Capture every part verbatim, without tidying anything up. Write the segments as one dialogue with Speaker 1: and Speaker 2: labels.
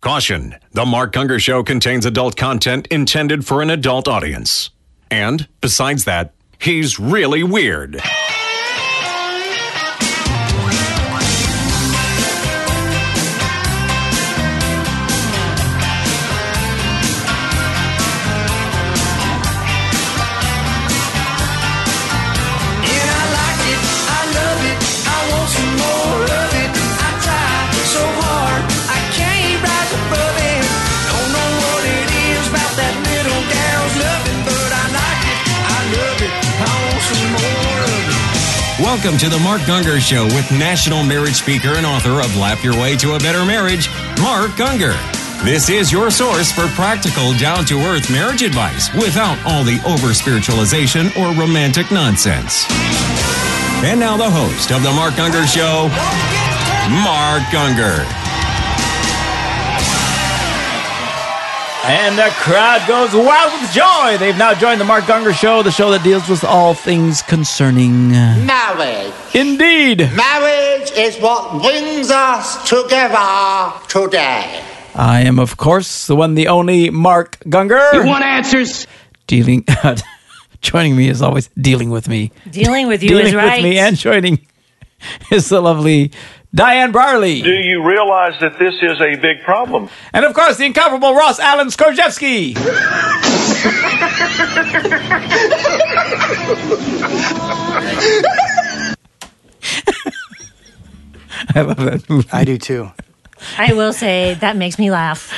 Speaker 1: Caution, The Mark Gungor Show contains adult content intended for an adult audience. And, besides that, he's really weird.
Speaker 2: Welcome to the Mark Gungor Show with national marriage speaker and author of Laugh Your Way to a Better Marriage, Mark Gungor. This is your source for practical, down-to-earth marriage advice without all the over-spiritualization or romantic nonsense. And now the host of the Mark Gungor Show, Mark Gungor.
Speaker 3: And the crowd goes wild with joy. They've now joined the Mark Gungor Show, the show that deals with all things concerning
Speaker 4: marriage.
Speaker 3: Indeed.
Speaker 4: Marriage is what brings us together today.
Speaker 3: I am, of course, the one, the only Mark Gungor.
Speaker 5: You want answers?
Speaker 3: Dealing, joining me as always, dealing with me.
Speaker 6: Dealing with you
Speaker 3: dealing
Speaker 6: is right.
Speaker 3: Dealing with me and joining is the lovely Diane Barley.
Speaker 7: Do you realize that this is a big problem?
Speaker 3: And of course, the incomparable Ross Allen Skorjevsky. I love that movie.
Speaker 8: I do too.
Speaker 6: I will say that makes me laugh.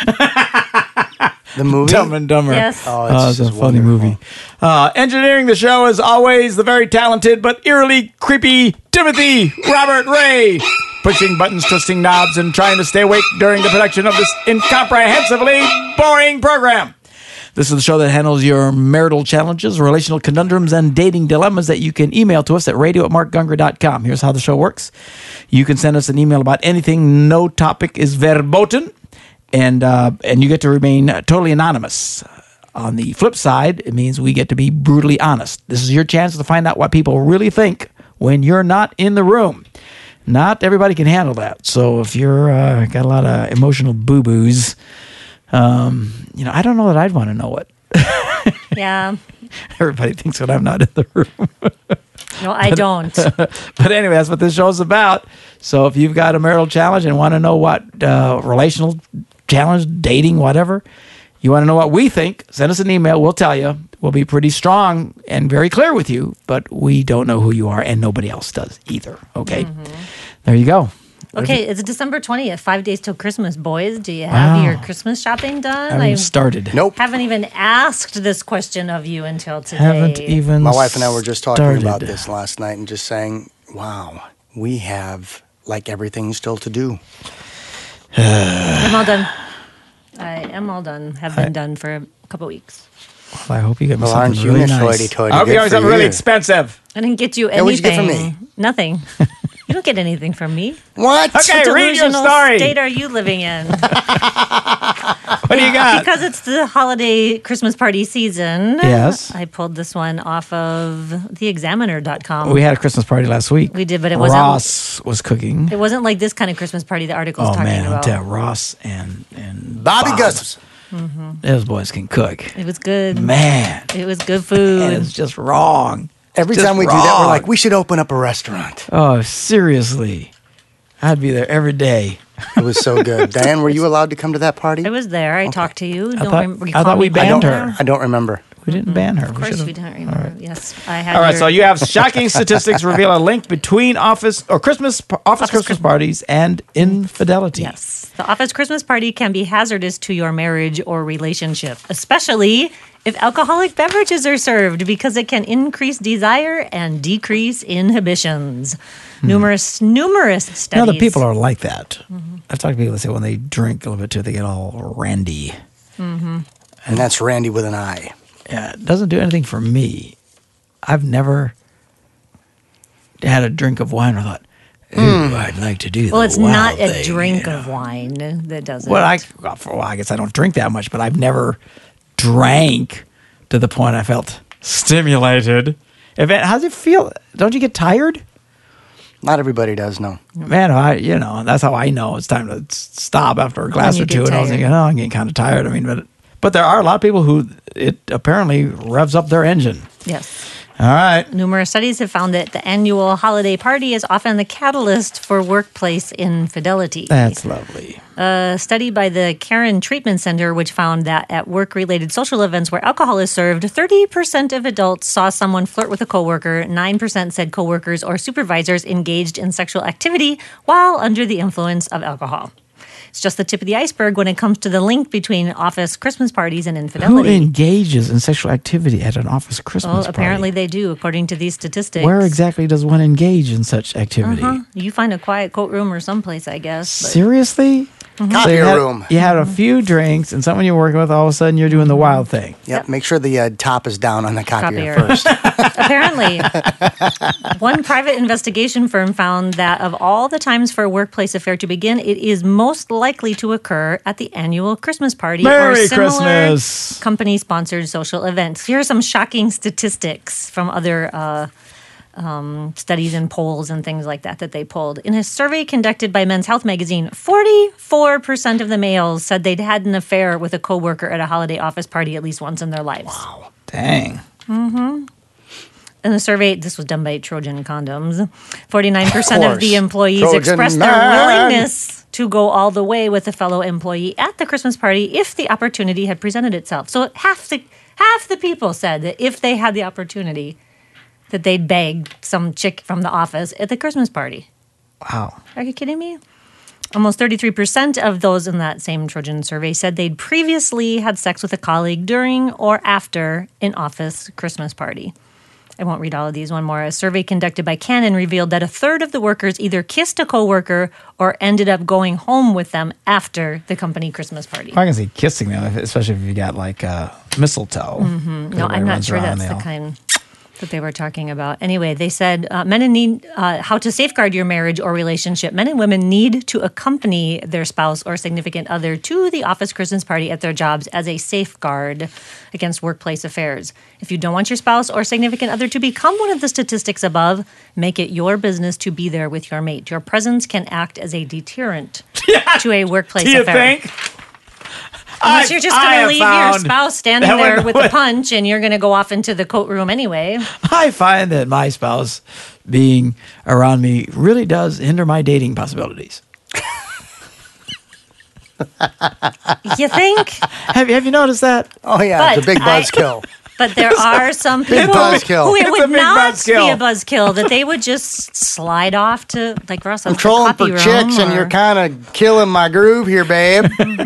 Speaker 8: The movie?
Speaker 3: Dumb and Dumber.
Speaker 6: Yes.
Speaker 8: Oh, it's,
Speaker 3: Oh, it's a
Speaker 8: just
Speaker 3: funny
Speaker 8: wonderful.
Speaker 3: movie. Uh, engineering the show, as always, the very talented but eerily creepy Timothy Robert Ray. Pushing buttons, twisting knobs, and trying to stay awake during the production of this incomprehensibly boring program. This is the show that handles your marital challenges, relational conundrums, and dating dilemmas that you can email to us at radio at mark gungor dot com. Here's how the show works. You can send us an email about anything. No topic is verboten. And uh, and you get to remain totally anonymous. On the flip side, it means we get to be brutally honest. This is your chance to find out what people really think when you're not in the room. Not everybody can handle that. So if you're uh, got a lot of emotional boo-boos, um, you know, I don't know that I'd want to know it.
Speaker 6: Yeah.
Speaker 3: Everybody thinks when I'm not in the room.
Speaker 6: No, I don't.
Speaker 3: But anyway, that's what this show's about. So if you've got a marital challenge and want to know what uh, relational challenge, dating, whatever, you want to know what we think, send us an email. We'll tell you. We'll be pretty strong and very clear with you, but we don't know who you are, and nobody else does either. Okay? Mm-hmm. There you go.
Speaker 6: Okay, it's December twentieth, five days till Christmas, boys. Do you have
Speaker 3: Wow.
Speaker 6: your Christmas shopping done?
Speaker 3: I haven't even started.
Speaker 8: Nope.
Speaker 6: haven't even asked this question of you until today.
Speaker 3: Haven't even
Speaker 8: My wife and I were just talking
Speaker 3: started.
Speaker 8: about this last night and just saying, wow, we have like everything still to do.
Speaker 6: I'm all done. I am all done. Have been done for a couple weeks.
Speaker 3: Well, I hope you get me
Speaker 8: Well, aren't
Speaker 3: something
Speaker 8: you
Speaker 3: really
Speaker 8: Miss
Speaker 3: nice.
Speaker 8: Hoity-toity?
Speaker 3: I hope you
Speaker 8: Good
Speaker 3: get me
Speaker 8: for
Speaker 3: something really
Speaker 8: you.
Speaker 3: expensive.
Speaker 6: I didn't get you anything.
Speaker 8: Yeah, what'd you get from me?
Speaker 6: Nothing. You don't get anything from me.
Speaker 8: What?
Speaker 3: Okay,
Speaker 6: What
Speaker 3: read your
Speaker 6: delusional
Speaker 3: story.
Speaker 6: state are you living in?
Speaker 3: What do you got?
Speaker 6: Because it's the holiday Christmas party season.
Speaker 3: Yes.
Speaker 6: I pulled this one off of the examiner dot com.
Speaker 3: We had a Christmas party last week.
Speaker 6: We did, but it wasn't.
Speaker 3: Ross was cooking.
Speaker 6: It wasn't like this kind of Christmas party the article's
Speaker 3: Oh
Speaker 6: talking
Speaker 3: man, I'll
Speaker 6: about.
Speaker 3: tell you, Ross and and
Speaker 8: Bobby
Speaker 3: Bob,
Speaker 8: Gus.
Speaker 3: those boys can cook.
Speaker 6: It was good.
Speaker 3: Man,
Speaker 6: It was good food.
Speaker 3: and it's just wrong.
Speaker 8: Every
Speaker 3: Just
Speaker 8: time we do that, we're
Speaker 3: wrong.
Speaker 8: like, we should open up a restaurant.
Speaker 3: Oh, seriously, I'd be there every day.
Speaker 8: It was so good. Diane, were you allowed to come to that party?
Speaker 6: I was there. I talked to you. Don't
Speaker 3: thought-
Speaker 6: remember.
Speaker 3: I
Speaker 6: recall
Speaker 3: thought
Speaker 6: me
Speaker 3: we
Speaker 6: being
Speaker 3: banned
Speaker 6: there?
Speaker 3: her.
Speaker 8: I don't remember.
Speaker 3: We didn't ban her.
Speaker 6: Of course,
Speaker 3: should've-
Speaker 6: we didn't remember. Yes, I had.
Speaker 3: All right,
Speaker 6: your-
Speaker 3: so you have shocking statistics reveal a link between office or Christmas office,
Speaker 6: Office
Speaker 3: Christmas
Speaker 6: Christmas-
Speaker 3: parties and infidelity.
Speaker 6: Yes, the office Christmas party can be hazardous to your marriage or relationship, especially if alcoholic beverages are served, because it can increase desire and decrease inhibitions. Numerous, numerous
Speaker 3: You know,
Speaker 6: studies.
Speaker 3: the people are like that. I've talked to people that say when they drink a little bit too, they get all randy.
Speaker 8: And that's Randy with an I.
Speaker 3: Yeah, it doesn't do anything for me. I've never had a drink of wine or thought, ooh, I'd like to do
Speaker 6: Well,
Speaker 3: the
Speaker 6: it's
Speaker 3: wow
Speaker 6: not a
Speaker 3: thing,
Speaker 6: drink
Speaker 3: you know.
Speaker 6: of wine that does it.
Speaker 3: Well, I, well, for a while, I guess I don't drink that much, but I've never drank to the point I felt stimulated. If it, how's it feel? Don't you get tired?
Speaker 8: Not everybody does, no.
Speaker 3: Man, I you know that's how I know it's time to s- stop after a glass
Speaker 6: you
Speaker 3: or
Speaker 6: get
Speaker 3: two. And I was
Speaker 6: tired.
Speaker 3: thinking, oh, I'm getting kind of tired. I mean, but but there are a lot of people who it apparently revs up their engine.
Speaker 6: Yes.
Speaker 3: All right.
Speaker 6: Numerous studies have found that the annual holiday party is often the catalyst for workplace infidelity.
Speaker 3: That's lovely.
Speaker 6: A study by the Caron Treatment Center, which found that at work-related social events where alcohol is served, thirty percent of adults saw someone flirt with a coworker, nine percent said coworkers or supervisors engaged in sexual activity while under the influence of alcohol. It's just the tip of the iceberg when it comes to the link between office Christmas parties and
Speaker 3: Who
Speaker 6: infidelity.
Speaker 3: engages in sexual activity at an office Christmas
Speaker 6: Well,
Speaker 3: party?
Speaker 6: apparently they do, according to these statistics.
Speaker 3: Where exactly does one engage in such activity?
Speaker 6: Uh-huh. You find a quiet coat room or someplace, I guess. But
Speaker 3: Seriously?
Speaker 8: Copy
Speaker 3: you had,
Speaker 8: room.
Speaker 3: you had a few drinks, and someone you're working with, all of a sudden you're doing the wild thing.
Speaker 8: Yep. Make sure the uh, top is down on the copier,
Speaker 6: Copier.
Speaker 8: first.
Speaker 6: Apparently, one private investigation firm found that of all the times for a workplace affair to begin, it is most likely to occur at the annual Christmas party or
Speaker 3: Merry
Speaker 6: similar
Speaker 3: Christmas.
Speaker 6: company-sponsored social events. Here are some shocking statistics from other uh, um, studies and polls and things like that that they pulled. In a survey conducted by Men's Health magazine, forty-four percent of the males said they'd had an affair with a coworker at a holiday office party at least once in their lives.
Speaker 3: Wow. Dang.
Speaker 6: In the survey, this was done by Trojan Condoms, forty-nine percent
Speaker 8: Of
Speaker 6: of, the
Speaker 8: course.
Speaker 6: employees
Speaker 8: Trojan
Speaker 6: expressed their
Speaker 8: man.
Speaker 6: willingness to go all the way with a fellow employee at the Christmas party if the opportunity had presented itself. So half the half the people said that if they had the opportunity, that they'd beg some chick from the office at the Christmas party.
Speaker 3: Wow.
Speaker 6: Are you kidding me? Almost thirty-three percent of those in that same Trojan survey said they'd previously had sex with a colleague during or after an office Christmas party. I won't read all of these. One more. A survey conducted by Canon revealed that a third of the workers either kissed a coworker or ended up going home with them after the company Christmas party.
Speaker 3: I can see kissing them, especially if you got like uh, mistletoe.
Speaker 6: Mm-hmm. No, I'm not sure that's the kind that they were talking about. Anyway, they said uh, men and need uh, how to safeguard your marriage or relationship. Men and women need to accompany their spouse or significant other to the office Christmas party at their jobs as a safeguard against workplace affairs. If you don't want your spouse or significant other to become one of the statistics above, make it your business to be there with your mate. Your presence can act as a deterrent to a workplace
Speaker 3: Do you
Speaker 6: affair.
Speaker 3: think?
Speaker 6: Unless
Speaker 3: I-
Speaker 6: you're just
Speaker 3: I
Speaker 6: going to
Speaker 3: have
Speaker 6: leave your
Speaker 3: found
Speaker 6: spouse standing
Speaker 3: that
Speaker 6: there
Speaker 3: when-
Speaker 6: with a punch and you're going to go off into the coat room anyway.
Speaker 3: I find that my spouse being around me really does hinder my dating possibilities.
Speaker 6: You think?
Speaker 3: Have you, have you noticed that?
Speaker 8: Oh, yeah. It's a
Speaker 6: But
Speaker 8: big
Speaker 6: I-
Speaker 8: buzzkill.
Speaker 6: But there are some people
Speaker 8: buzzkill.
Speaker 6: who it
Speaker 3: It's a
Speaker 6: would
Speaker 3: big
Speaker 6: not
Speaker 3: buzzkill.
Speaker 6: be a buzzkill, that they would just slide off to, like Russ,
Speaker 8: I'm
Speaker 6: the
Speaker 8: trolling
Speaker 6: copy
Speaker 8: for
Speaker 6: room
Speaker 8: chicks, and
Speaker 6: or-
Speaker 8: you're kind of killing my groove here, babe.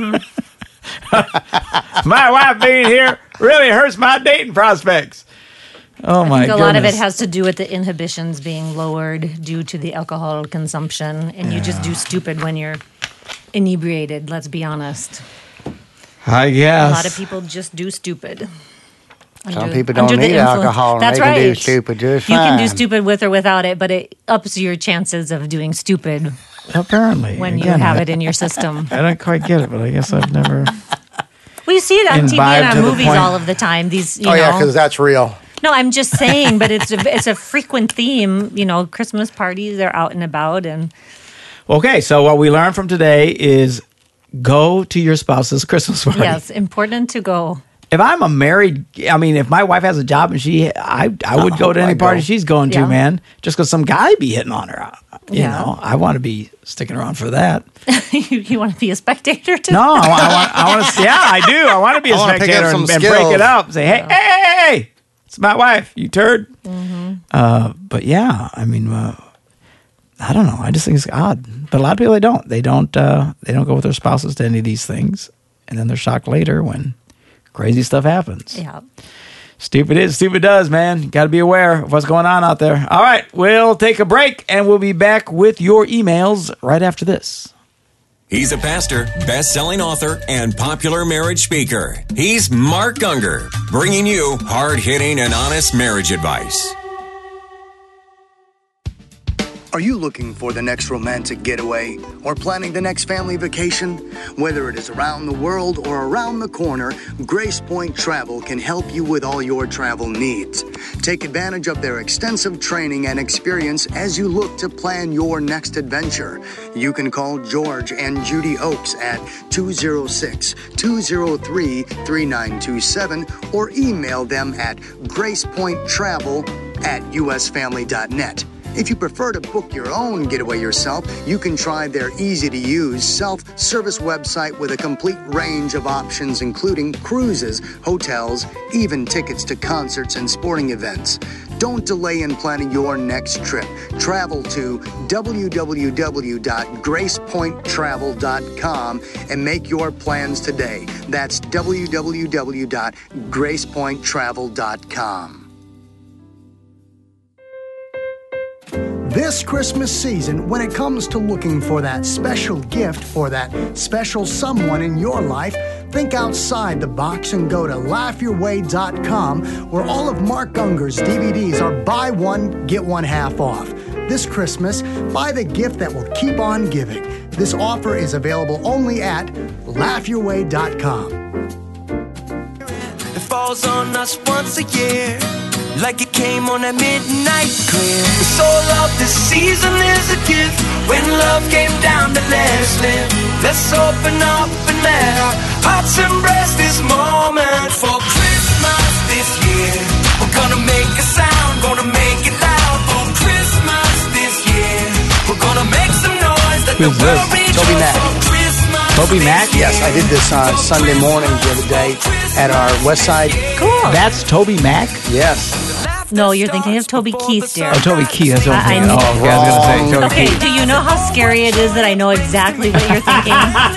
Speaker 3: My wife being here really hurts my dating prospects. Oh, my
Speaker 6: I think a
Speaker 3: goodness.
Speaker 6: lot of it has to do with the inhibitions being lowered due to the alcohol consumption, and you just do stupid when you're inebriated, let's be honest.
Speaker 3: I guess.
Speaker 6: A lot of people just do stupid.
Speaker 8: Some
Speaker 6: Under-
Speaker 8: people don't
Speaker 6: under the
Speaker 8: need
Speaker 6: influence.
Speaker 8: alcohol, and
Speaker 6: That's
Speaker 8: they
Speaker 6: right.
Speaker 8: can do stupid just
Speaker 6: You can do
Speaker 8: fine.
Speaker 6: stupid with or without it, but it ups your chances of doing stupid
Speaker 3: Apparently.
Speaker 6: when you
Speaker 3: Again,
Speaker 6: have
Speaker 3: I,
Speaker 6: it in your system.
Speaker 3: I don't quite get it, but I guess I've never.
Speaker 6: Well, you see it on T V
Speaker 3: Imbibed
Speaker 6: and
Speaker 3: to
Speaker 6: on
Speaker 3: the
Speaker 6: movies
Speaker 3: point.
Speaker 6: all of the time. These, you
Speaker 8: Oh,
Speaker 6: know.
Speaker 8: yeah, because that's real.
Speaker 6: No, I'm just saying, but it's a, it's a frequent theme. You know, Christmas parties, they're out and about, and
Speaker 3: Okay, so what we learned from today is go to your spouse's Christmas party.
Speaker 6: yes, important to go.
Speaker 3: If I'm a married, I mean, if my wife has a job and she, I, I would go to any
Speaker 8: I'd
Speaker 3: party
Speaker 8: go.
Speaker 3: she's going to,
Speaker 6: Yeah.
Speaker 3: man. Just because some guy be hitting on her, you
Speaker 6: Yeah.
Speaker 3: know, I want to be sticking around for that.
Speaker 6: you, you want to be a spectator to
Speaker 3: No, I want, I want, I want to. Yeah, I do. I want to be a
Speaker 8: I wanna pick
Speaker 3: spectator
Speaker 8: up
Speaker 3: and,
Speaker 8: some
Speaker 3: and break
Speaker 8: skills.
Speaker 3: it up. Say, hey, hey, hey, hey, it's my wife. You turd.
Speaker 6: Mm-hmm.
Speaker 3: Uh, but yeah, I mean, uh, I don't know. I just think it's odd. But a lot of people they don't. They don't. Uh, they don't go with their spouses to any of these things, and then they're shocked later when crazy stuff happens.
Speaker 6: Yeah.
Speaker 3: Stupid is, stupid does, man. Got to be aware of what's going on out there. All right, we'll take a break, and we'll be back with your emails right after this.
Speaker 2: He's a pastor, best-selling author, and popular marriage speaker. He's Mark Gungor, bringing you hard-hitting and honest marriage advice.
Speaker 8: Are you looking for the next romantic getaway or planning the next family vacation? Whether it is around the world or around the corner, Grace Point Travel can help you with all your travel needs. Take advantage of their extensive training and experience as you look to plan your next adventure. You can call George and Judy Oakes at two oh six, two oh three, three nine two seven or email them at gracepointtravel at usfamily dot net. If you prefer to book your own getaway yourself, you can try their easy-to-use self-service website with a complete range of options, including cruises, hotels, even tickets to concerts and sporting events. Don't delay in planning your next trip. Travel to w w w dot grace point travel dot com and make your plans today. That's w w w dot grace point travel dot com. This Christmas season, when it comes to looking for that special gift for that special someone in your life, think outside the box and go to laugh your way dot com, where all of Mark Unger's D V Ds are buy one, get one half off. This Christmas, buy the gift that will keep on giving. This offer is available only at laugh your way dot com.
Speaker 5: It falls on us once a year, like it came on a midnight clear. The soul of the season is a gift. When love came down to let us live, let's open up and let our hearts embrace this moment. For Christmas this year, we're gonna make a sound, gonna make it loud. For Christmas this year, we're gonna make some noise that the
Speaker 3: Who's
Speaker 5: world
Speaker 3: this?
Speaker 5: rejoice.
Speaker 8: Toby Mac.
Speaker 5: For Christmas
Speaker 3: Toby
Speaker 5: this
Speaker 3: Mac?
Speaker 8: Yes, I did this on Sunday morning the other day at our West Side.
Speaker 6: Cool.
Speaker 3: That's Toby Mac?
Speaker 8: Yes.
Speaker 6: No, you're thinking of Toby Keith, dear.
Speaker 3: Oh, Toby Keith. That's what
Speaker 6: I- I
Speaker 3: I'm thinking.
Speaker 6: knew-
Speaker 3: Oh, okay, I was going to say Toby
Speaker 6: Okay,
Speaker 3: Keith.
Speaker 6: do you know how scary it is that I know exactly what you're thinking?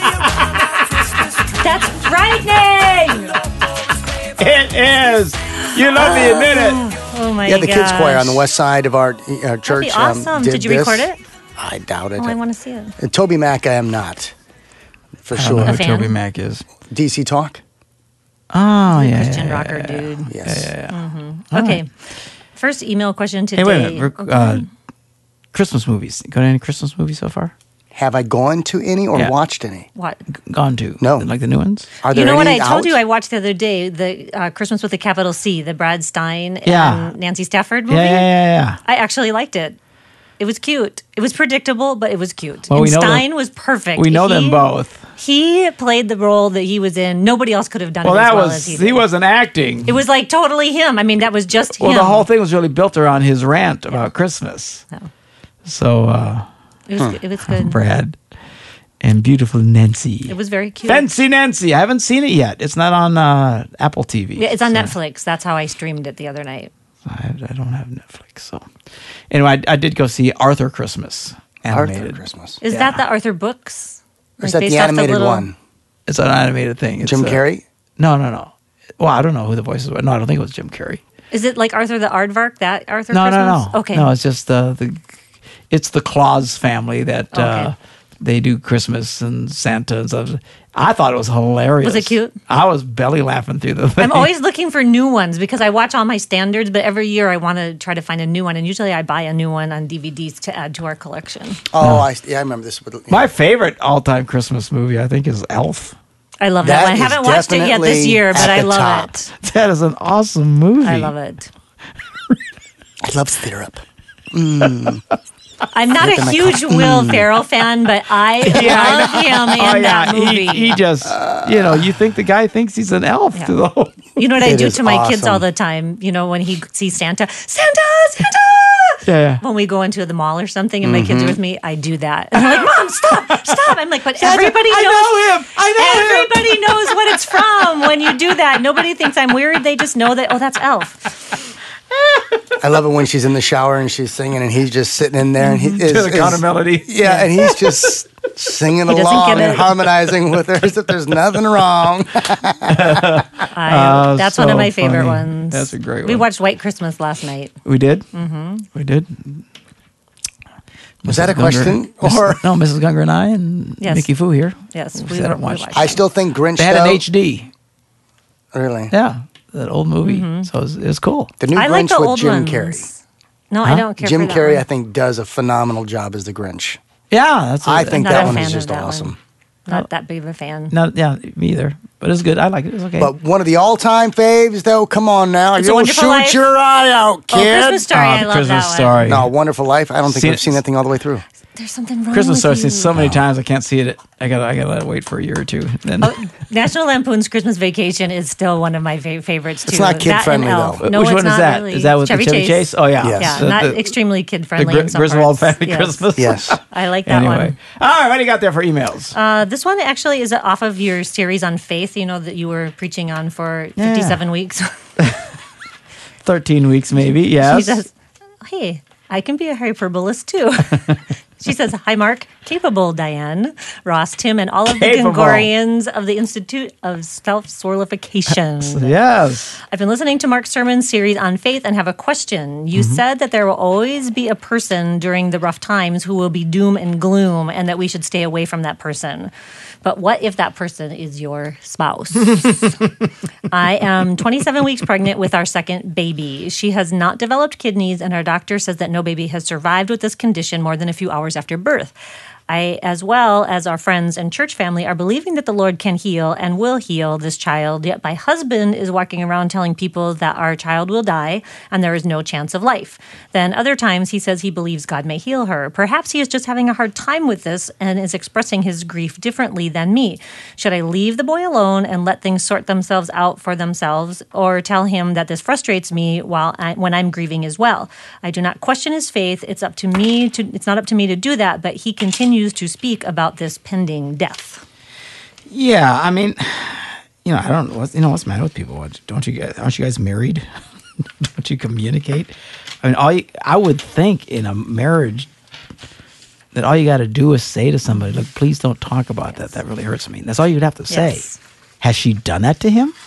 Speaker 6: That's frightening!
Speaker 3: It is. You love me, admit it.
Speaker 6: Oh my god.
Speaker 8: Yeah, the kids choir on the west side of our uh, church.
Speaker 6: That'd be awesome.
Speaker 8: Um,
Speaker 6: did,
Speaker 8: did
Speaker 6: you
Speaker 8: this.
Speaker 6: record it?
Speaker 8: I doubt it.
Speaker 6: Oh, I want to see it.
Speaker 8: Uh, Toby Mac, I am not. For
Speaker 3: I don't know
Speaker 8: sure.
Speaker 3: who
Speaker 6: fan?
Speaker 3: Toby Mac is.
Speaker 8: D C Talk?
Speaker 3: Oh, yeah.
Speaker 6: Christian
Speaker 3: yeah,
Speaker 6: rocker
Speaker 3: yeah,
Speaker 6: dude.
Speaker 8: Yes.
Speaker 3: Yeah, yeah.
Speaker 6: Mm-hmm. Okay. First email question today.
Speaker 3: Hey, wait a minute.
Speaker 6: Okay.
Speaker 3: Uh, Christmas movies. Go to any Christmas movies so far?
Speaker 8: Have I gone to any or
Speaker 3: Yeah.
Speaker 8: watched any?
Speaker 6: What?
Speaker 3: Gone to?
Speaker 8: No.
Speaker 3: Like the new ones?
Speaker 8: Are there
Speaker 6: You know what I
Speaker 8: any
Speaker 6: told
Speaker 8: out?
Speaker 6: you I watched the other day? The uh, Christmas with a capital C, the Brad Stein
Speaker 3: Yeah.
Speaker 6: and Nancy Stafford movie.
Speaker 3: Yeah, yeah, yeah, yeah.
Speaker 6: I actually liked it. It was cute. It was predictable, but it was cute.
Speaker 3: Well,
Speaker 6: and
Speaker 3: we know
Speaker 6: Stein
Speaker 3: them-
Speaker 6: was perfect.
Speaker 3: We know
Speaker 6: He-
Speaker 3: them both.
Speaker 6: He played the role that he was in. Nobody else could have done
Speaker 3: Well,
Speaker 6: it as
Speaker 3: that
Speaker 6: well
Speaker 3: was,
Speaker 6: as he
Speaker 3: he
Speaker 6: did.
Speaker 3: wasn't acting.
Speaker 6: It was like totally him. I mean, that was just
Speaker 3: Well,
Speaker 6: him.
Speaker 3: the whole thing was really built around his rant about Christmas.
Speaker 6: No.
Speaker 3: So, uh,
Speaker 6: It was, it was good.
Speaker 3: Brad and beautiful Nancy.
Speaker 6: It was very cute.
Speaker 3: Fancy Nancy. I haven't seen it yet. It's not on uh, Apple T V.
Speaker 6: Yeah, it's on
Speaker 3: so
Speaker 6: Netflix. That's how I streamed it the other night.
Speaker 3: I, I don't have Netflix. So, anyway, I, I did go see Arthur Christmas animated.
Speaker 8: Arthur Christmas.
Speaker 6: Is
Speaker 3: Yeah.
Speaker 6: that the Arthur books?
Speaker 8: Or is
Speaker 6: Like,
Speaker 8: that
Speaker 6: based
Speaker 8: the
Speaker 6: off
Speaker 8: animated
Speaker 6: little-
Speaker 8: one?
Speaker 3: It's an animated thing. It's,
Speaker 8: Jim
Speaker 3: uh,
Speaker 8: Carrey?
Speaker 3: No, no, no. Well, I don't know who the voices were. No, I don't think it was Jim Carrey.
Speaker 6: Is it like Arthur the Aardvark? That Arthur
Speaker 3: No,
Speaker 6: Christmas?
Speaker 3: no, no.
Speaker 6: Okay.
Speaker 3: No, it's just uh, the it's the Claus family that uh,
Speaker 6: Okay.
Speaker 3: they do Christmas and Santa and stuff. I thought it was hilarious.
Speaker 6: Was it cute?
Speaker 3: I was belly laughing through the thing.
Speaker 6: I'm always looking for new ones because I watch all my standards, but every year I want to try to find a new one, and usually I buy a new one on D V Ds to add to our collection.
Speaker 8: Oh, I, yeah, I remember this. With, yeah.
Speaker 3: My favorite all-time Christmas movie, I think, is Elf.
Speaker 6: I love
Speaker 8: That
Speaker 6: that, one. I
Speaker 8: is
Speaker 6: haven't watched it yet this
Speaker 8: definitely
Speaker 6: year, but
Speaker 8: at
Speaker 6: I
Speaker 8: the
Speaker 6: love
Speaker 8: top.
Speaker 6: it.
Speaker 3: That is an awesome movie.
Speaker 6: I love it.
Speaker 8: I love syrup.
Speaker 6: I'm not
Speaker 8: Look at
Speaker 6: a
Speaker 8: my
Speaker 6: huge
Speaker 8: cup.
Speaker 6: Will Ferrell fan, but I love him in
Speaker 3: Oh,
Speaker 6: that
Speaker 3: yeah.
Speaker 6: movie.
Speaker 3: He, he just, you know, you think the guy thinks he's an elf.
Speaker 6: Yeah.
Speaker 3: To the whole,
Speaker 6: You know what I
Speaker 8: It
Speaker 6: do
Speaker 8: is
Speaker 6: to my kids
Speaker 8: awesome.
Speaker 6: all the time? You know, when he sees Santa, Santa, Santa!
Speaker 3: yeah, yeah.
Speaker 6: When we go into the mall or something and my kids
Speaker 8: Mm-hmm.
Speaker 6: are with me, I do that. And they're like, Mom, stop, stop. I'm like, but everybody
Speaker 3: I
Speaker 6: knows.
Speaker 3: know him. I know him.
Speaker 6: Everybody knows what it's from when you do that. Nobody thinks I'm weird. They just know that, oh, that's Elf.
Speaker 8: I love it when she's in the shower and she's singing and he's just sitting in there and he is,
Speaker 3: To the counter
Speaker 8: is-
Speaker 3: melody.
Speaker 8: Yeah, and he's just singing
Speaker 6: doesn't
Speaker 8: along
Speaker 6: get
Speaker 8: and
Speaker 6: it.
Speaker 8: harmonizing with her as if there's nothing wrong.
Speaker 6: I, that's one
Speaker 3: so
Speaker 6: of my favorite
Speaker 3: funny.
Speaker 6: ones.
Speaker 3: That's a great
Speaker 6: We
Speaker 3: one.
Speaker 6: watched White Christmas last night.
Speaker 3: We did? Mm-hmm. We did.
Speaker 8: Was that a
Speaker 3: Missus
Speaker 8: question?
Speaker 3: Gunger-
Speaker 8: Or
Speaker 3: no, Missus Gunger and I and
Speaker 6: Yes.
Speaker 3: Mickey Fu here.
Speaker 6: Yes,
Speaker 3: We
Speaker 6: we,
Speaker 3: sat
Speaker 6: were,
Speaker 3: and
Speaker 6: we
Speaker 3: watched.
Speaker 6: watched.
Speaker 8: I still think Grinch
Speaker 3: They had
Speaker 8: though,
Speaker 3: an H D.
Speaker 8: Really?
Speaker 3: Yeah, that old movie. So it was, it was cool.
Speaker 8: The new
Speaker 6: I like
Speaker 8: Grinch
Speaker 6: the
Speaker 8: with
Speaker 6: old
Speaker 8: Jim
Speaker 6: ones.
Speaker 8: Carrey.
Speaker 6: No, I don't care
Speaker 8: Jim
Speaker 6: for that
Speaker 8: Carrey,
Speaker 6: one.
Speaker 8: I think, does a phenomenal job as the Grinch.
Speaker 3: Yeah, that's. A,
Speaker 8: I think
Speaker 6: Not
Speaker 8: that
Speaker 6: a
Speaker 8: one
Speaker 6: fan
Speaker 8: is
Speaker 6: of
Speaker 8: just
Speaker 6: that one.
Speaker 8: awesome.
Speaker 6: Not that big of a fan.
Speaker 3: Not yeah, me either. But it's good. I like it. It's okay.
Speaker 8: But one of the all-time faves, though, come on now.
Speaker 6: It's a
Speaker 8: You'll
Speaker 6: Wonderful
Speaker 8: shoot
Speaker 6: Life.
Speaker 8: your eye out,
Speaker 6: Oh,
Speaker 8: kid.
Speaker 6: Christmas Story.
Speaker 3: Oh,
Speaker 6: I
Speaker 3: the
Speaker 6: love
Speaker 3: Christmas
Speaker 6: that
Speaker 3: Story.
Speaker 8: No, Wonderful Life. I don't think
Speaker 3: Seen
Speaker 8: I've
Speaker 3: it-
Speaker 8: seen that thing all the way through.
Speaker 6: one. There's something wrong
Speaker 3: Christmas
Speaker 6: with
Speaker 3: Story. I've
Speaker 6: you.
Speaker 3: seen so many times I can't see it. I gotta. I gotta let it wait for a year or two. Then
Speaker 6: Oh, National Lampoon's Christmas Vacation is still one of my fa- favorites too.
Speaker 8: It's not
Speaker 6: That
Speaker 8: kid-friendly,
Speaker 6: and Elf.
Speaker 8: though.
Speaker 6: No,
Speaker 3: which
Speaker 6: it's
Speaker 3: one is
Speaker 6: not
Speaker 3: that?
Speaker 6: Really.
Speaker 3: Is that with
Speaker 6: Chevy
Speaker 3: the Chevy Chase? Oh yeah,
Speaker 8: Yes.
Speaker 6: Yeah,
Speaker 3: The-
Speaker 6: not
Speaker 3: the-
Speaker 6: extremely kid
Speaker 3: the
Speaker 6: friendly.
Speaker 3: Gri-
Speaker 6: in some
Speaker 3: Griswold
Speaker 6: parts.
Speaker 3: Family
Speaker 6: Yes.
Speaker 3: Christmas.
Speaker 8: Yes.
Speaker 6: I like that
Speaker 3: Anyway,
Speaker 6: one.
Speaker 3: all right. What do you got there for emails?
Speaker 6: Uh, this one actually is off of your series on faith. You know that you were preaching on for fifty-seven weeks.
Speaker 3: Thirteen weeks, maybe. Yes.
Speaker 6: She says, "Hey, I can be a hyperbolist too." She says, "Hi, Mark. Capable Diane, Ross, Tim, and all of the
Speaker 3: Capable.
Speaker 6: Gongorians of the Institute of Self-Swirlification.
Speaker 3: Yes.
Speaker 6: I've been listening to Mark's sermon series on faith and have a question. You said that there will always be a person during the rough times who will be doom and gloom and that we should stay away from that person. But what if that person is your spouse? I am twenty-seven weeks pregnant with our second baby. She has not developed kidneys, and our doctor says that no baby has survived with this condition more than a few hours after birth. I, as well as our friends and church family, are believing that the Lord can heal and will heal this child, yet my husband is walking around telling people that our child will die and there is no chance of life. Then other times he says he believes God may heal her. Perhaps he is just having a hard time with this and is expressing his grief differently than me. Should I leave the boy alone and let things sort themselves out for themselves, or tell him that this frustrates me while I, when I'm grieving as well? I do not question his faith. It's up to me to. It's not up to me to do that, but he continues to speak about this pending death.
Speaker 3: Yeah. I mean, you know, I don't. What's, you know, what's the matter with people? What- Don't you guys? Aren't you guys married? Don't you communicate? I mean, all you, I would think in a marriage that all you got to do is say to somebody, "Look, please don't talk about that. That really hurts me." That's all you'd have to say.
Speaker 6: Yes.
Speaker 3: Has she done that to him?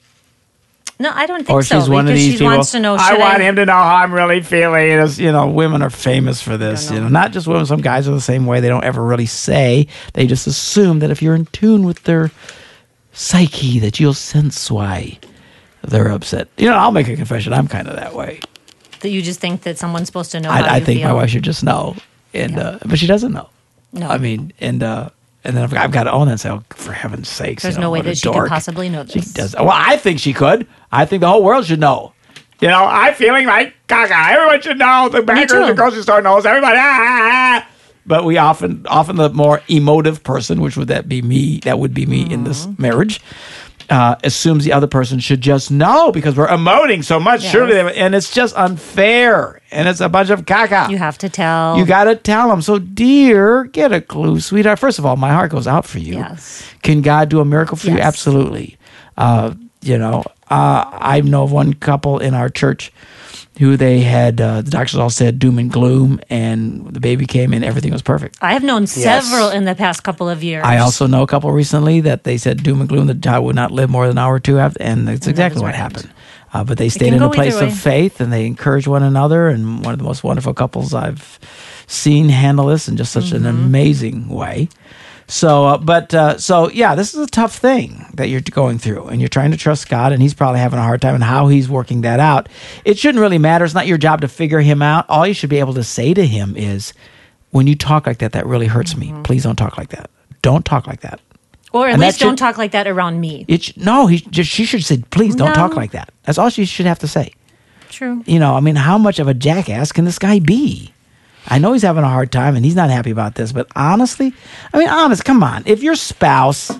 Speaker 6: No, I don't think
Speaker 3: Or
Speaker 6: so.
Speaker 3: she's one of
Speaker 6: because
Speaker 3: these
Speaker 6: she
Speaker 3: people.
Speaker 6: wants to know.
Speaker 3: I
Speaker 6: should
Speaker 3: want him to know how I'm really feeling. As you know, women are famous for this. You know, not just women. Some guys are the same way. They don't ever really say. They just assume that if you're in tune with their psyche, that you'll sense why they're upset. You know, I'll make a confession. I'm kind of that way.
Speaker 6: that you just think that someone's supposed to know. how
Speaker 3: I, I
Speaker 6: you
Speaker 3: think
Speaker 6: feel.
Speaker 3: my wife should just know, and
Speaker 6: Yeah.
Speaker 3: uh, but she doesn't know.
Speaker 6: No.
Speaker 3: I mean, and uh, and then I've, I've got to own that. And say, oh, for heaven's sakes,
Speaker 6: There's
Speaker 3: you know,
Speaker 6: no way
Speaker 3: what a
Speaker 6: that she can
Speaker 3: dork.
Speaker 6: possibly know
Speaker 3: She
Speaker 6: this.
Speaker 3: does. Well, I think she could. I think the whole world should know. You know, I'm feeling like caca. Everyone should know. The backer
Speaker 6: too.
Speaker 3: at the grocery store knows. Everybody. Ah, ah, ah. But we often, often the more emotive person, which would that be me? That would be me in this
Speaker 6: Mm-hmm.
Speaker 3: marriage. Uh, assumes the other person should just know because we're emoting so much.
Speaker 6: Yes.
Speaker 3: Surely, they, and it's just unfair. And it's a bunch of caca.
Speaker 6: You have to tell.
Speaker 3: You got to tell them. So, dear, get a clue, sweetheart. First of all, my heart goes out for you.
Speaker 6: Yes.
Speaker 3: Can God do a miracle for you?
Speaker 6: Yes.
Speaker 3: Absolutely. Uh, you know, uh, I know of one couple in our church who they had, uh, the doctors all said doom and gloom, and the baby came in, everything was perfect.
Speaker 6: I have known several in the past couple of years.
Speaker 3: I also know a couple recently that they said doom and gloom, the child would not live more than an hour or two after, and that's
Speaker 6: And that
Speaker 3: exactly
Speaker 6: was
Speaker 3: what
Speaker 6: right.
Speaker 3: happened. Uh, but they stayed
Speaker 6: can
Speaker 3: in a
Speaker 6: go
Speaker 3: place
Speaker 6: either
Speaker 3: of
Speaker 6: way.
Speaker 3: faith, and they encouraged one another, and one of the most wonderful couples I've seen handle this in just such an
Speaker 6: Mm-hmm.
Speaker 3: amazing way. So, uh, but, uh, so yeah, this is a tough thing that you're going through, and you're trying to trust God, and He's probably having a hard time, and how He's working that out. It shouldn't really matter. It's not your job to figure Him out. All you should be able to say to Him is, when you talk like that, that really hurts me. Please don't talk like that. Don't talk like that.
Speaker 6: or at
Speaker 3: and that
Speaker 6: least don't
Speaker 3: should-
Speaker 6: talk like that around me.
Speaker 3: It sh- no, he just she should say, please don't
Speaker 6: No.
Speaker 3: talk like that. That's all she should have to say.
Speaker 6: True.
Speaker 3: You know, I mean, how much of a jackass can this guy be? I know he's having a hard time and he's not happy about this, but honestly, I mean, honest, come on. If your spouse,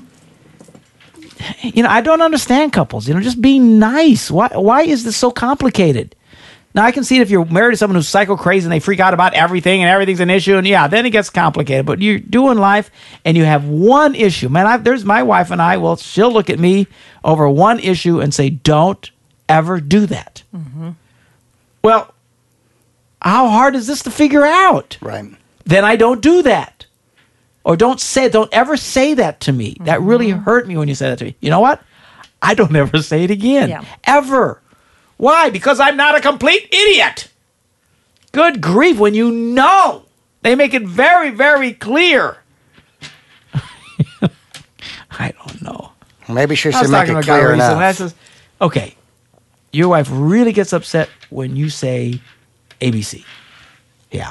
Speaker 3: you know, I don't understand couples. You know, just be nice. Why? Why is this so complicated? Now, I can see it if you're married to someone who's psycho crazy and they freak out about everything and everything's an issue, and yeah, then it gets complicated. But you're doing life and you have one issue. Man, I've, there's my wife and I, well, she'll look at me over one issue and say, don't ever do that. Well, how hard is this to figure out?
Speaker 8: Right.
Speaker 3: Then I don't do that. Or don't say, don't ever say that to me. That really hurt me when you said that to me. You know what? I don't ever say it again.
Speaker 6: Yeah.
Speaker 3: Ever. Why? Because I'm not a complete idiot. Good grief, when you know. They make it very, very clear. I don't know.
Speaker 8: Maybe she
Speaker 3: I
Speaker 8: should
Speaker 3: was
Speaker 8: make
Speaker 3: talking to
Speaker 8: it
Speaker 3: a guy
Speaker 8: clear
Speaker 3: recently, and I
Speaker 8: enough.
Speaker 3: says, okay, your wife really gets upset when you say A B C. Yeah.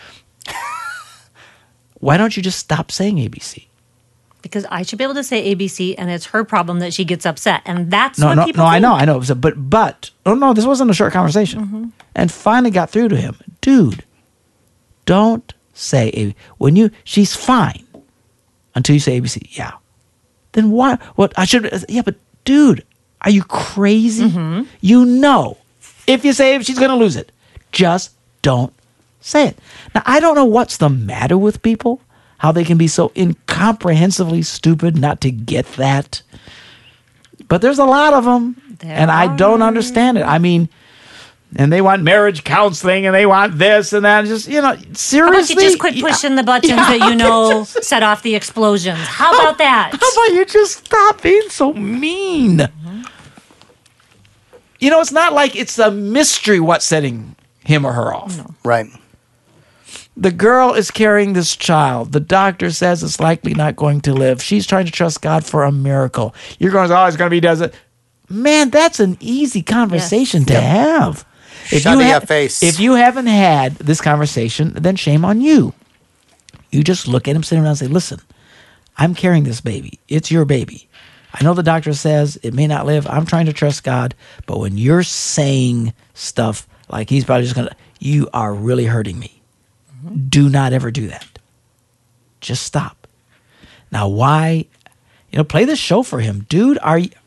Speaker 3: Why don't you just stop saying A B C?
Speaker 6: Because I should be able to say A B C, and it's her problem that she gets upset, and that's
Speaker 3: No,
Speaker 6: what
Speaker 3: no,
Speaker 6: people
Speaker 3: no.
Speaker 6: think.
Speaker 3: I know, I know. So, but, but, oh no, this wasn't a short conversation.
Speaker 6: Mm-hmm.
Speaker 3: And finally got through to him, dude. Don't say A B C. When you, she's fine until you say A B C. Yeah. Then why? What I should? Yeah, but dude, are you crazy?
Speaker 6: Mm-hmm.
Speaker 3: You know, if you say it, she's going to lose it. Just don't say it. Now, I don't know what's the matter with people, how they can be so incomprehensibly stupid not to get that. But there's a lot of them,
Speaker 6: There
Speaker 3: and I don't
Speaker 6: are.
Speaker 3: understand it. I mean, and they want marriage counseling, and they want this and that. Just, you know, seriously.
Speaker 6: How about you just quit pushing the buttons
Speaker 3: Yeah,
Speaker 6: that you know
Speaker 3: just-
Speaker 6: set off the explosions? How about that?
Speaker 3: How about you just stop being so mean?
Speaker 6: Mm-hmm.
Speaker 3: You know, it's not like it's a mystery what's setting him or her off.
Speaker 6: No.
Speaker 8: Right.
Speaker 3: The girl is carrying this child. The doctor says it's likely not going to live. She's trying to trust God for a miracle. You're going, oh, it's going to be does it. Man, that's an easy conversation
Speaker 6: Yes.
Speaker 3: to have. If
Speaker 8: Shut
Speaker 3: you
Speaker 8: your
Speaker 3: ha-
Speaker 8: face.
Speaker 3: If you haven't had this conversation, then shame on you. You just look at him, sit him down and say, listen, I'm carrying this baby. It's your baby. I know the doctor says it may not live. I'm trying to trust God. But when you're saying stuff like he's probably just going to, you are really hurting me. Mm-hmm. Do not ever do that. Just stop. Now, why, you know, play this show for him. Dude, are you,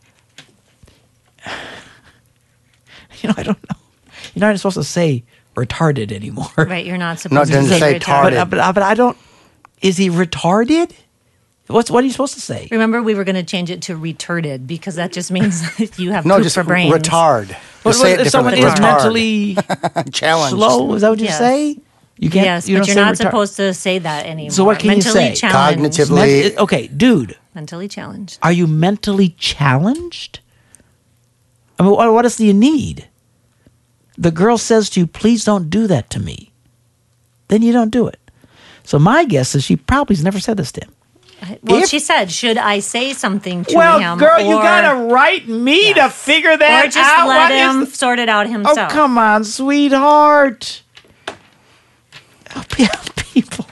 Speaker 3: you know, I don't know. You're not even supposed to say retarded anymore.
Speaker 6: Right, you're not
Speaker 8: No,
Speaker 6: supposed
Speaker 8: it
Speaker 6: to
Speaker 8: doesn't say
Speaker 6: retarded.
Speaker 8: tarded.
Speaker 3: But, uh, but, uh, but I don't, is he retarded? What's What are you supposed to say?
Speaker 6: Remember, we were going to change it to retarded because that just means that you have
Speaker 8: No,
Speaker 6: poop
Speaker 8: just
Speaker 6: for brains.
Speaker 8: retard.
Speaker 3: What,
Speaker 8: Just say it
Speaker 3: if someone
Speaker 8: differently.
Speaker 3: is
Speaker 8: Retard.
Speaker 3: mentally
Speaker 8: Challenged.
Speaker 3: slow, is that what you
Speaker 6: Yes.
Speaker 3: say? You can't.
Speaker 6: Yes,
Speaker 3: you
Speaker 6: but
Speaker 3: don't
Speaker 6: you're
Speaker 3: say
Speaker 6: not
Speaker 3: retar-
Speaker 6: supposed to say that anymore.
Speaker 3: So what can you
Speaker 6: mentally
Speaker 3: say?
Speaker 6: Challenged.
Speaker 8: Cognitively-
Speaker 3: Ment- okay, dude,
Speaker 6: Mentally challenged.
Speaker 3: are you mentally challenged? I mean, what, what else do you need? The girl says to you, please don't do that to me. Then you don't do it. So my guess is she probably has never said this to him.
Speaker 6: Well,
Speaker 3: If-
Speaker 6: she said, should I say something to
Speaker 3: well,
Speaker 6: him?
Speaker 3: girl, you
Speaker 6: or-
Speaker 3: gotta write me to
Speaker 6: Yes.
Speaker 3: figure that
Speaker 6: Or just
Speaker 3: out.
Speaker 6: let
Speaker 3: What is
Speaker 6: him
Speaker 3: the-
Speaker 6: sort it out himself.
Speaker 3: Oh, come on, sweetheart. Oh, p- people.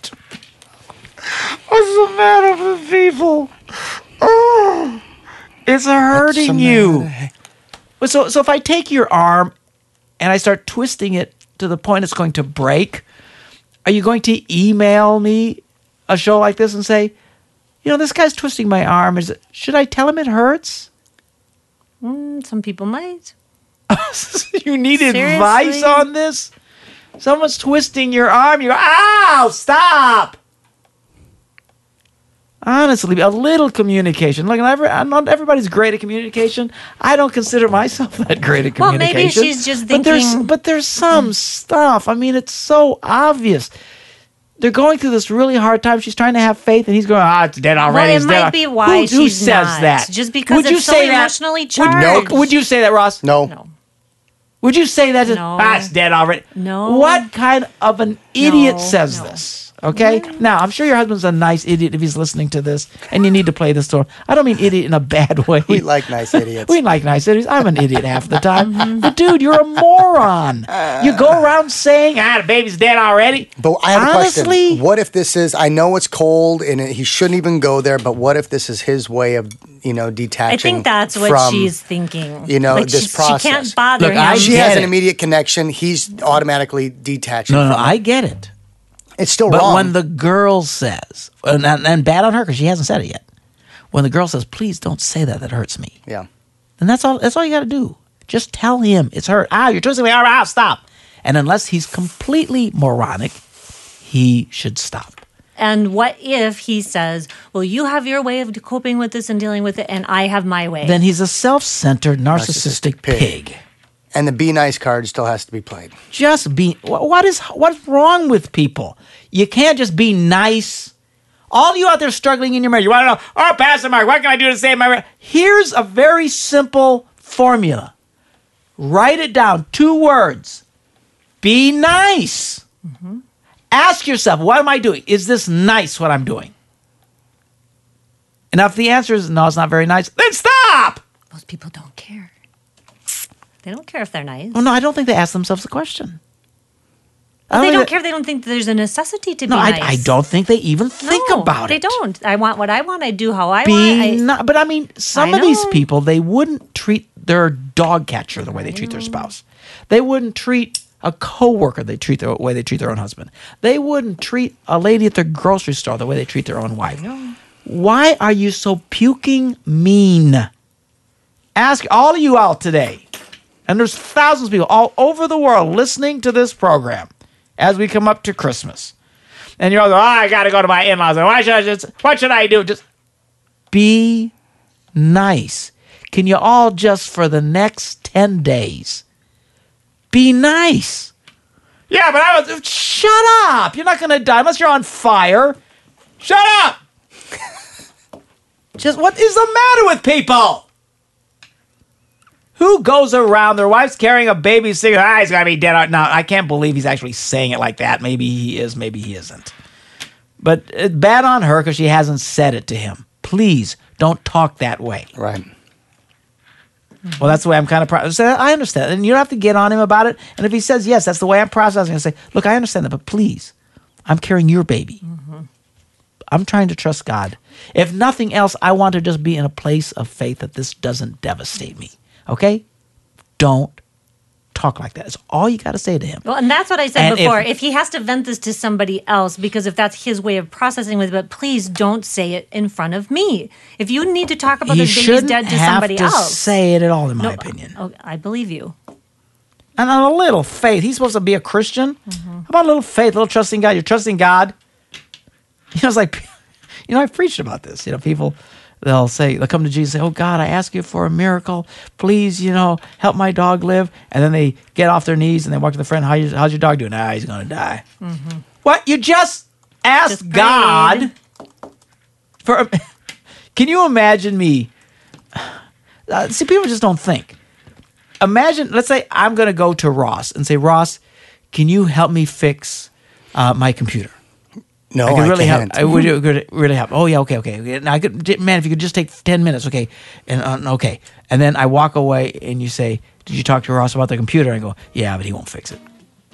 Speaker 3: What's the matter with people? Oh, it's hurting you. Well, So, so if I take your arm and I start twisting it to the point it's going to break, are you going to email me a show like this and say, you know, this guy's twisting my arm. Is it, should I tell him it hurts?
Speaker 6: Mm, some people might.
Speaker 3: You need
Speaker 6: Seriously?
Speaker 3: advice on this? Someone's twisting your arm. You go, ow, stop. Honestly, a little communication. Look, every, I'm not everybody's great at communication. I don't consider myself that great at
Speaker 6: Well,
Speaker 3: communication.
Speaker 6: maybe she's just
Speaker 3: But there's,
Speaker 6: thinking-
Speaker 3: but there's some stuff. I mean, it's so obvious. They're going through this really hard time. She's trying to have faith, and he's going, ah, it's dead already.
Speaker 6: Well, it
Speaker 3: it's dead
Speaker 6: might
Speaker 3: al-"
Speaker 6: be why
Speaker 3: who, who
Speaker 6: she's
Speaker 3: says
Speaker 6: not.
Speaker 3: that?
Speaker 6: Just because
Speaker 3: Would you
Speaker 6: it's so
Speaker 3: say that?
Speaker 6: emotionally
Speaker 3: Would-
Speaker 6: charged.
Speaker 3: Would you say that, Ross?
Speaker 8: No.
Speaker 6: No.
Speaker 3: Would you say that? to-
Speaker 6: No.
Speaker 3: Ah, it's dead already.
Speaker 6: No.
Speaker 3: What kind of an idiot
Speaker 6: No,
Speaker 3: says
Speaker 6: no.
Speaker 3: this? Okay. Now, I'm sure your husband's a nice idiot if he's listening to this, and you need to play this to him. I don't mean idiot in a bad way.
Speaker 8: We like nice idiots.
Speaker 3: We like nice idiots. I'm an idiot half the time. But dude, you're a moron. You go around saying, "Ah, the baby's dead already."
Speaker 8: But I have a
Speaker 3: Honestly,
Speaker 8: question. What if this is, I know it's cold and he shouldn't even go there, but what if this is his way of, you know, detaching
Speaker 6: I think that's what
Speaker 8: from,
Speaker 6: she's thinking.
Speaker 8: you know,
Speaker 6: like
Speaker 8: this
Speaker 6: she,
Speaker 8: process.
Speaker 6: She can't bother
Speaker 3: Look,
Speaker 6: him.
Speaker 3: I
Speaker 8: She
Speaker 3: get
Speaker 8: has an
Speaker 3: it.
Speaker 8: immediate connection. He's automatically detaching
Speaker 3: no, no,
Speaker 8: from
Speaker 3: I
Speaker 8: it.
Speaker 3: get it.
Speaker 8: It's still
Speaker 3: But
Speaker 8: wrong.
Speaker 3: when the girl says, and, and, and bad on her because she hasn't said it yet. When the girl says, "Please don't say that. That hurts me."
Speaker 8: yeah.
Speaker 3: Then that's all. That's all you got to do. Just tell him it's hurt. Ah, you're twisting my arm. Ah, stop. And unless he's completely moronic, he should stop.
Speaker 6: And what if he says, well, you have your way of coping with this and dealing with it, and I have my way?
Speaker 3: Then he's a self-centered, narcissistic,
Speaker 8: Narcissistic pig.
Speaker 3: pig.
Speaker 8: And the be nice card still has to be played.
Speaker 3: Just be. wh- What is what's wrong with people? You can't just be nice. All you out there struggling in your marriage, you want to know, oh, Pastor Mark, what can I do to save my marriage? Here's a very simple formula. Write it down. Two words. Be nice. Ask yourself, what am I doing? Is this nice what I'm doing? And if the answer is no, it's not very nice, then stop.
Speaker 6: Most people don't care. They don't care if they're nice.
Speaker 9: Well, no, I don't think they ask themselves the question.
Speaker 6: Well, they
Speaker 9: think
Speaker 6: don't
Speaker 9: that-
Speaker 6: care if they don't think there's a necessity to
Speaker 9: No,
Speaker 6: be
Speaker 9: I,
Speaker 6: nice.
Speaker 9: I don't think they even think
Speaker 6: No,
Speaker 9: about
Speaker 6: they
Speaker 9: it.
Speaker 6: They don't. I want what I want. I do how I
Speaker 9: Be
Speaker 6: want. I,
Speaker 9: not, but I mean, some
Speaker 6: I
Speaker 9: of these
Speaker 6: know.
Speaker 9: people, they wouldn't treat their dog catcher the way they treat their spouse. They wouldn't treat a coworker they treat the way they treat their own husband. They wouldn't treat a lady at the grocery store the way they treat their own wife. Why are you so puking mean? Ask all of you out today. And there's thousands of people all over the world listening to this program as we come up to Christmas. And you're all going, oh, I got to go to my in-laws. Why should I just, what should I do? Just be nice. Can you all just for the next ten days be nice? Yeah, but I was, shut up. You're not going to die unless you're on fire. Shut up. Just what is the matter with people? Who goes around, their wife's carrying a baby singing, ah, he's going to be dead. Now, I can't believe he's actually saying it like that. Maybe he is, maybe he isn't. But it's bad on her because she hasn't said it to him. Please don't talk that way.
Speaker 3: Right.
Speaker 9: Well, that's the way I'm kind of processing. I understand. And you don't have to get on him about it. And if he says, yes, that's the way I'm processing, I say, look, I understand that, but please, I'm carrying your baby. Mm-hmm. I'm trying to trust God. If nothing else, I want to just be in a place of faith that this doesn't devastate me. Okay? Don't talk like that. That's all you got to say to him.
Speaker 6: Well, and that's what I said
Speaker 9: And
Speaker 6: before.
Speaker 9: if-
Speaker 6: If, he has to vent this to somebody else, because if that's his way of processing with it, but please don't say it in front of me. If you need to talk about
Speaker 9: He
Speaker 6: this baby's
Speaker 9: shouldn't
Speaker 6: dead to
Speaker 9: have
Speaker 6: somebody
Speaker 9: to
Speaker 6: else,
Speaker 9: say it at all, in my
Speaker 6: No,
Speaker 9: opinion.
Speaker 6: oh, I believe you.
Speaker 9: And on a little faith. He's supposed to be a Christian.
Speaker 6: Mm-hmm.
Speaker 9: How about a little faith, a little trusting God? You're trusting God. You know, it's like, you know, I've preached about this. You know, people, they'll say, they'll come to Jesus and say, oh, God, I ask you for a miracle. Please, you know, help my dog live. And then they get off their knees and they walk to the friend, How you, how's your dog doing? Ah, he's going to die.
Speaker 6: Mm-hmm.
Speaker 9: What? You just asked
Speaker 6: Just
Speaker 9: God for a, can you imagine me? Uh, see, people just don't think. Imagine, let's say I'm going to go to Ross and say, Ross, can you help me fix uh, my computer?
Speaker 8: No,
Speaker 9: I
Speaker 8: I,
Speaker 9: could really
Speaker 8: can't.
Speaker 9: help. I would it could really help. Oh yeah, okay, okay. And I could, man, if you could just take ten minutes, okay, and uh, okay, and then I walk away, and you say, "Did you talk to Ross about the computer?" And I go, "Yeah, but he won't fix it."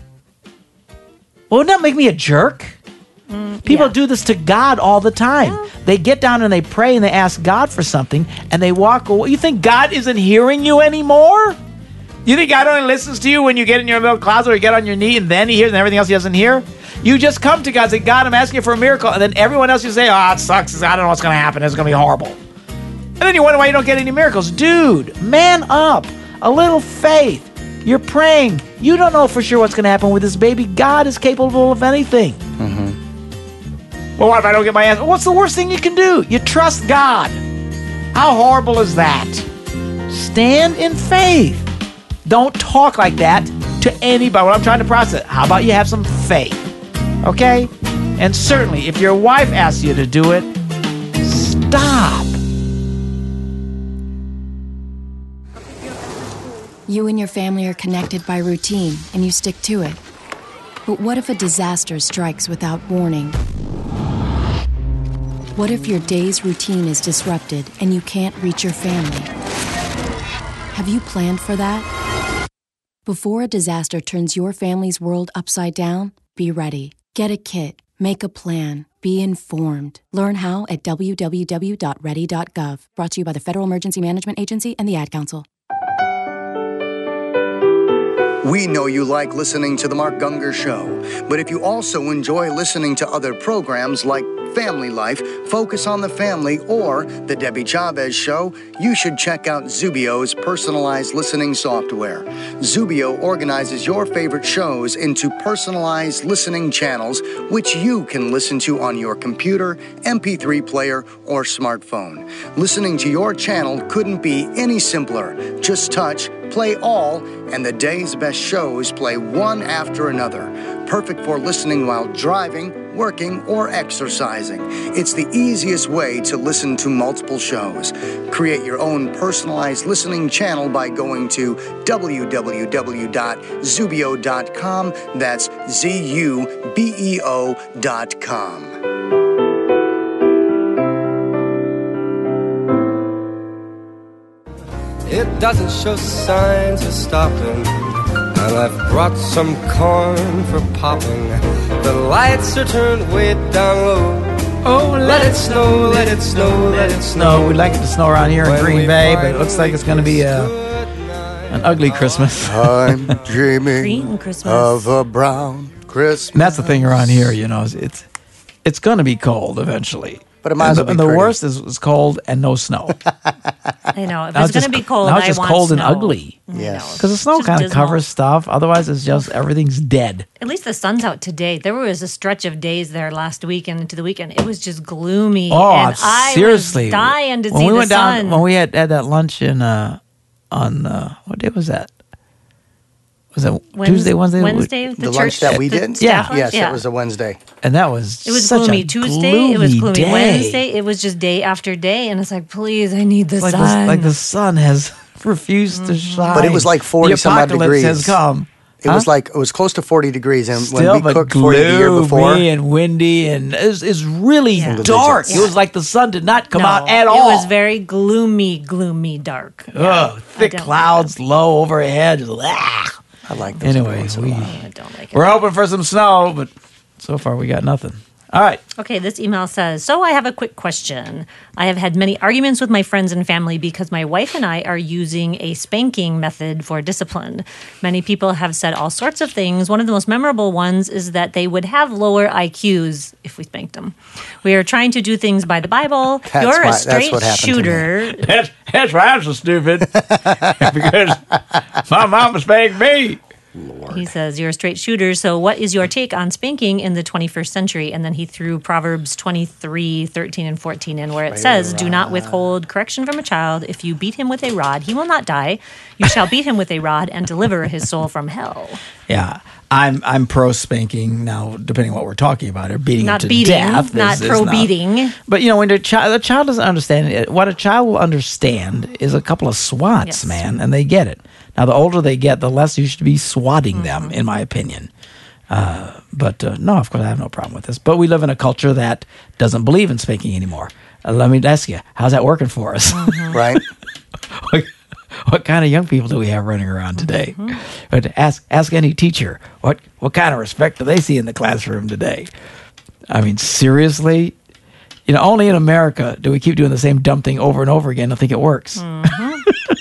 Speaker 9: Well, wouldn't that make me a jerk? Mm, People
Speaker 6: yeah.
Speaker 9: do this to God all the time. Yeah. They get down and they pray and they ask God for something, and they walk away. You think God isn't hearing you anymore? You think God only listens to you when you get in your little closet or you get on your knee and then he hears and everything else he doesn't hear? You just come to God and say, God, I'm asking you for a miracle. And then everyone else you say, oh, it sucks. I don't know what's going to happen. It's going to be horrible. And then you wonder why you don't get any miracles. Dude, man up. A little faith. You're praying. You don't know for sure what's going to happen with this baby. God is capable of anything. Mm-hmm. Well, what if I don't get my answer? What's the worst thing you can do? You trust God. How horrible is that? Stand in faith. Don't talk like that to anybody. What I'm trying to process. How about you have some faith? Okay? And certainly, if your wife asks you to do it, stop.
Speaker 10: You and your family are connected by routine, and you stick to it. But what if a disaster strikes without warning? What if your day's routine is disrupted and you can't reach your family? Have you planned for that? Before a disaster turns your family's world upside down, be ready. Get a kit. Make a plan. Be informed. Learn how at w w w dot ready dot gov. Brought to you by the Federal Emergency Management Agency and the Ad Council.
Speaker 8: We know you like listening to The Mark Gungor Show, but if you also enjoy listening to other programs like Family Life, Focus on the Family, or The Debbie Chavez Show, you should check out Zubio's personalized listening software. Zubio organizes your favorite shows into personalized listening channels, which you can listen to on your computer, M P three player, or smartphone. Listening to your channel couldn't be any simpler. Just touch, play all, and the day's best shows play one after another. Perfect for listening while driving, working, or exercising. It's the easiest way to listen to multiple shows. Create your own personalized listening channel by going to w w w dot zubio dot com. That's Z U B E O dot com.
Speaker 11: it doesn't show signs of stopping. And I've brought some corn for popping. The lights are turned way down low.
Speaker 9: Oh, let,
Speaker 11: let it snow, let it snow, let it snow.
Speaker 9: No, we'd like it to snow around here in Green Bay, but it looks like it's going to be a, an ugly Christmas.
Speaker 8: I'm dreaming
Speaker 6: Green Christmas.
Speaker 8: of a brown Christmas.
Speaker 9: And that's the thing around here, you know, it's it's, it's going to be cold eventually.
Speaker 8: But it might
Speaker 9: and
Speaker 8: as
Speaker 9: the,
Speaker 8: well be
Speaker 9: and the
Speaker 8: pretty.
Speaker 9: worst is it's cold and no snow.
Speaker 6: I know. If
Speaker 9: Now
Speaker 6: it's going
Speaker 9: just-
Speaker 6: to be cold,
Speaker 9: now it's
Speaker 6: I
Speaker 9: just
Speaker 6: want
Speaker 9: cold and
Speaker 6: snow.
Speaker 9: ugly.
Speaker 8: Yes.
Speaker 9: Because the snow
Speaker 6: Just
Speaker 9: kind of
Speaker 6: dismal.
Speaker 9: covers stuff. Otherwise, it's just everything's dead.
Speaker 6: At least the sun's out today. There was a stretch of days there last week and into the weekend. It was just gloomy.
Speaker 9: Oh,
Speaker 6: and I
Speaker 9: seriously!
Speaker 6: was dying to
Speaker 9: when
Speaker 6: see
Speaker 9: we
Speaker 6: the
Speaker 9: went
Speaker 6: sun.
Speaker 9: down, when we had, had that lunch in uh, on uh, what day was that? Was that
Speaker 6: Wednes-
Speaker 9: Tuesday, Wednesday?
Speaker 6: Wednesday, the
Speaker 8: The
Speaker 6: church-
Speaker 8: lunch that we
Speaker 6: the
Speaker 8: did?
Speaker 6: staff
Speaker 9: Yeah.
Speaker 6: lunch?
Speaker 8: Yes,
Speaker 6: Yeah.
Speaker 8: that was a Wednesday.
Speaker 9: And that was
Speaker 6: It was
Speaker 9: such
Speaker 6: gloomy
Speaker 9: a
Speaker 6: Tuesday. It was
Speaker 9: gloomy
Speaker 6: gloomy
Speaker 9: day.
Speaker 6: Wednesday. It was just day after day, and it's like, please, I need the
Speaker 9: It's like,
Speaker 6: sun.
Speaker 9: the, like the sun has refused to shine.
Speaker 8: But it was like forty
Speaker 9: the
Speaker 8: some odd
Speaker 9: apocalypse
Speaker 8: degrees.
Speaker 9: has come.
Speaker 8: It was
Speaker 9: Huh?
Speaker 8: like, it was close to forty degrees. And
Speaker 9: Still,
Speaker 8: when we
Speaker 9: but
Speaker 8: cooked forty the year before,
Speaker 9: gloomy and windy, and it's it's really
Speaker 6: Yeah.
Speaker 9: dark.
Speaker 8: Yeah.
Speaker 9: It was like the sun did not come
Speaker 6: No,
Speaker 9: out at
Speaker 6: it
Speaker 9: all.
Speaker 6: was very gloomy, gloomy, dark.
Speaker 9: Ugh, thick
Speaker 6: don't like
Speaker 9: clouds low overhead. Just, ah.
Speaker 8: I like those. every
Speaker 9: Anyway,
Speaker 8: once in a
Speaker 9: we,
Speaker 8: while.
Speaker 6: I don't like it.
Speaker 9: we're hoping for some snow, but so far we got nothing. All right.
Speaker 6: Okay, this email says, so I have a quick question. I have had many arguments with my friends and family because my wife and I are using a spanking method for discipline. Many people have said all sorts of things. One of the most memorable ones is that they would have lower I Qs if we spanked them. We are trying to do things by the Bible.
Speaker 8: That's
Speaker 6: You're
Speaker 8: why-
Speaker 6: a
Speaker 8: that's
Speaker 6: straight
Speaker 8: what happened to me.
Speaker 6: shooter.
Speaker 3: That's, that's why I'm so stupid. Because my mama spanked me.
Speaker 6: He says, you're a straight shooter, so what is your take on spanking in the twenty-first century? And then he threw Proverbs twenty-three, thirteen, and fourteen in, where it says, do not withhold correction from a child. If you beat him with a rod, he will not die. You shall beat him with a rod and deliver his soul from hell.
Speaker 9: Yeah. I'm I'm pro spanking now, depending on what we're talking about, or beating
Speaker 6: Not
Speaker 9: him to
Speaker 6: beating,
Speaker 9: death.
Speaker 6: not
Speaker 9: is- is
Speaker 6: pro beating.
Speaker 9: But you know, when the child the child doesn't understand it, what a child will understand is a couple of swats,
Speaker 6: Yes.
Speaker 9: man, and they get it. Now, the older they get, the less you should be swatting them,
Speaker 6: Mm-hmm.
Speaker 9: in my opinion. Uh, but uh, no, of course, I have no problem with this. But we live in a culture that doesn't believe in spanking anymore. Uh, let me ask you, how's that working for us?
Speaker 8: Right?
Speaker 9: what, what kind of young people do we have running around today?
Speaker 6: Mm-hmm.
Speaker 9: But ask ask any teacher, what what kind of respect do they see in the classroom today? I mean, seriously? You know, only in America do we keep doing the same dumb thing over and over again and think it works.
Speaker 6: Mm-hmm.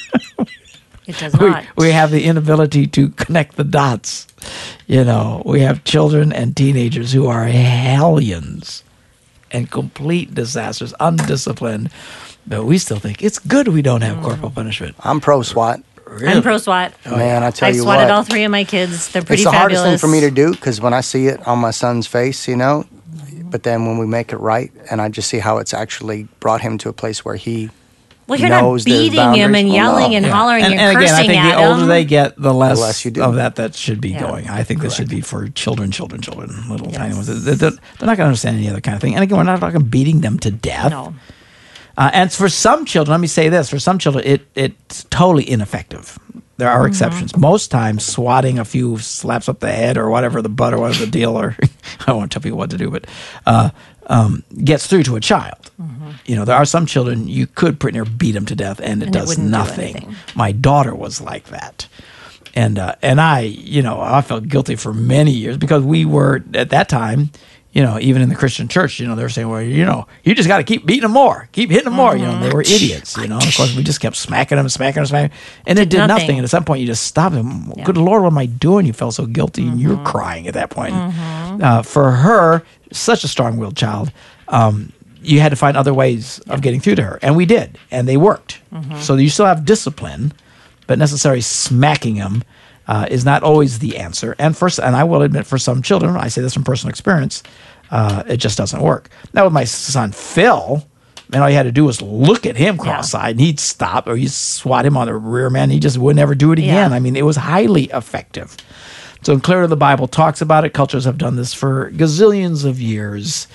Speaker 6: It does
Speaker 9: We,
Speaker 6: not.
Speaker 9: we have the inability to connect the dots. You know, we have children and teenagers who are hellions and complete disasters, undisciplined. But we still think it's good we don't have corporal punishment.
Speaker 8: I'm pro SWAT.
Speaker 6: I'm pro SWAT.
Speaker 8: Man, I tell
Speaker 6: I've
Speaker 8: you
Speaker 6: swatted
Speaker 8: what.
Speaker 6: all three of my kids. They're pretty
Speaker 8: it's the
Speaker 6: fabulous.
Speaker 8: hardest thing for me to do because when I see it on my son's face, you know, but then when we make it right and I just see how it's actually brought him to a place where he
Speaker 6: Well, you're not
Speaker 8: knows there's
Speaker 6: beating him
Speaker 8: boundaries.
Speaker 6: and
Speaker 8: Well,
Speaker 6: yelling
Speaker 8: no.
Speaker 6: and
Speaker 8: Yeah.
Speaker 6: hollering and,
Speaker 9: And, and again, I
Speaker 6: cursing
Speaker 9: think
Speaker 6: at
Speaker 9: the older
Speaker 6: them.
Speaker 9: they get, the less,
Speaker 8: less you do.
Speaker 9: of that that should be
Speaker 6: Yeah.
Speaker 9: going. I think this should be for children, children, children, little tiny ones. They're, they're they're not going to understand any other kind of thing. And again, we're not talking beating them to death.
Speaker 6: No.
Speaker 9: Uh, and for some children, let me say this: for some children, it it's totally ineffective. There are exceptions. Most times, swatting a few slaps up the head or whatever the butt or whatever the deal, or I won't tell people what to do, but uh, um, gets through to a child. You know, there are some children you could pretty near beat them to death, and it
Speaker 6: And it
Speaker 9: does
Speaker 6: wouldn't do
Speaker 9: nothing.
Speaker 6: anything.
Speaker 9: My daughter was like that. And uh, and I, you know, I felt guilty for many years because we were at that time, you know, even in the Christian church, you know, they were saying, well, you know, you just got to keep beating them more, keep hitting them more. You know, they were idiots. You know, and of course, we just kept smacking them, smacking them, smacking, them, and it
Speaker 6: Did
Speaker 9: did nothing.
Speaker 6: nothing.
Speaker 9: And at some point, you just stopped them. Good Lord, what am I doing? You felt so guilty, and you're crying at that point. Uh, for her, such a strong-willed child. Um, you had to find other ways of getting through to her, and we did, and they worked. So you still have discipline, but necessarily smacking them uh, is not always the answer. And first, and I will admit, for some children, I say this from personal experience, uh, it just doesn't work. Now with my son Phil, man, all you had to do was look at him cross-eyed, and he'd stop, or you swat him on the rear, man. He just would never do it again.
Speaker 6: Yeah.
Speaker 9: I mean, it was highly effective. So clearly, the Bible talks about it. Cultures have done this for gazillions of years.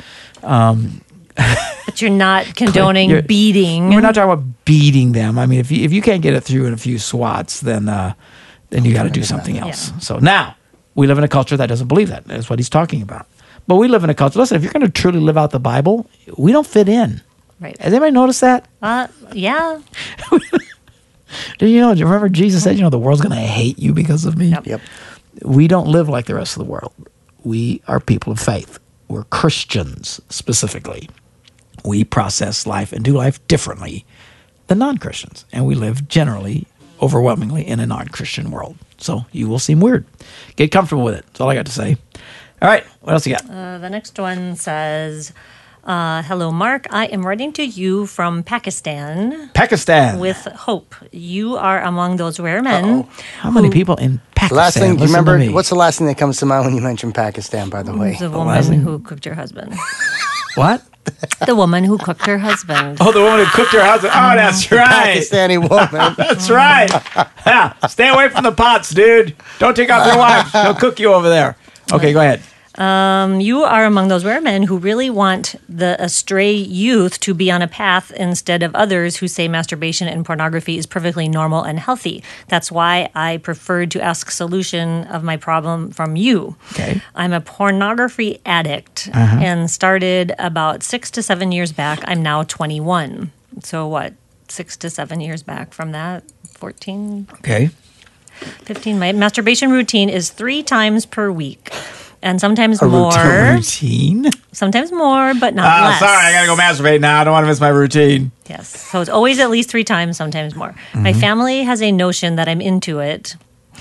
Speaker 9: Um,
Speaker 6: But you're not condoning
Speaker 9: You're-
Speaker 6: beating.
Speaker 9: We're not talking about beating them. I mean, if you if you can't get it through in a few swats, then uh, then you got to do something else.
Speaker 6: Yeah.
Speaker 9: So now we live in a culture that doesn't believe that. That's what he's talking about. But we live in a culture. Listen, if you're going to truly live out the Bible, we don't fit in.
Speaker 6: Right.
Speaker 9: Has anybody noticed that?
Speaker 6: Uh, yeah.
Speaker 9: Do you know? Do you remember Jesus said, "You know, the world's going to hate you because of me."
Speaker 6: Yep.
Speaker 8: Yep.
Speaker 9: We don't live like the rest of the world. We are people of faith. We're Christians specifically. We process life and do life differently than non-Christians, and we live generally, overwhelmingly, in a non-Christian world. So you will seem weird. Get comfortable with it. That's all I got to say. All right, what else you got?
Speaker 6: Uh, the next one says, uh, hello, Mark. I am writing to you from Pakistan.
Speaker 9: Pakistan.
Speaker 6: With hope. You are among those rare men.
Speaker 8: Uh-oh.
Speaker 9: How many people in Pakistan?
Speaker 8: Last thing, do you
Speaker 9: Listen to
Speaker 8: remember,
Speaker 9: me.
Speaker 8: what's the last thing that comes to mind when you mention Pakistan, by the way?
Speaker 6: The woman who cooked your husband.
Speaker 9: What?
Speaker 6: The woman who cooked her husband.
Speaker 9: Oh, the woman who cooked her husband. Oh, that's right.
Speaker 8: Pakistani woman.
Speaker 9: That's right. Yeah, stay away from the pots, dude. Don't take off your wife. She'll cook you over there. Okay, go ahead.
Speaker 6: Um, you are among those rare men who really want the astray youth to be on a path instead of others who say masturbation and pornography is perfectly normal and healthy. That's why I preferred to ask solution of my problem from you.
Speaker 9: Okay.
Speaker 6: I'm a pornography addict
Speaker 9: Uh-huh.
Speaker 6: and started about six to seven years back. I'm now twenty-one. So what? Six to seven years back from that? fourteen?
Speaker 9: Okay.
Speaker 6: fifteen. My masturbation routine is three times per week. And sometimes
Speaker 9: A
Speaker 6: more.
Speaker 9: routine?
Speaker 6: Sometimes more, but not
Speaker 9: Oh,
Speaker 6: less.
Speaker 9: sorry, I gotta go masturbate now. I don't want to miss my routine.
Speaker 6: Yes. So it's always at least three times, sometimes more. My
Speaker 9: Mm-hmm.
Speaker 6: family has a notion that I'm into it.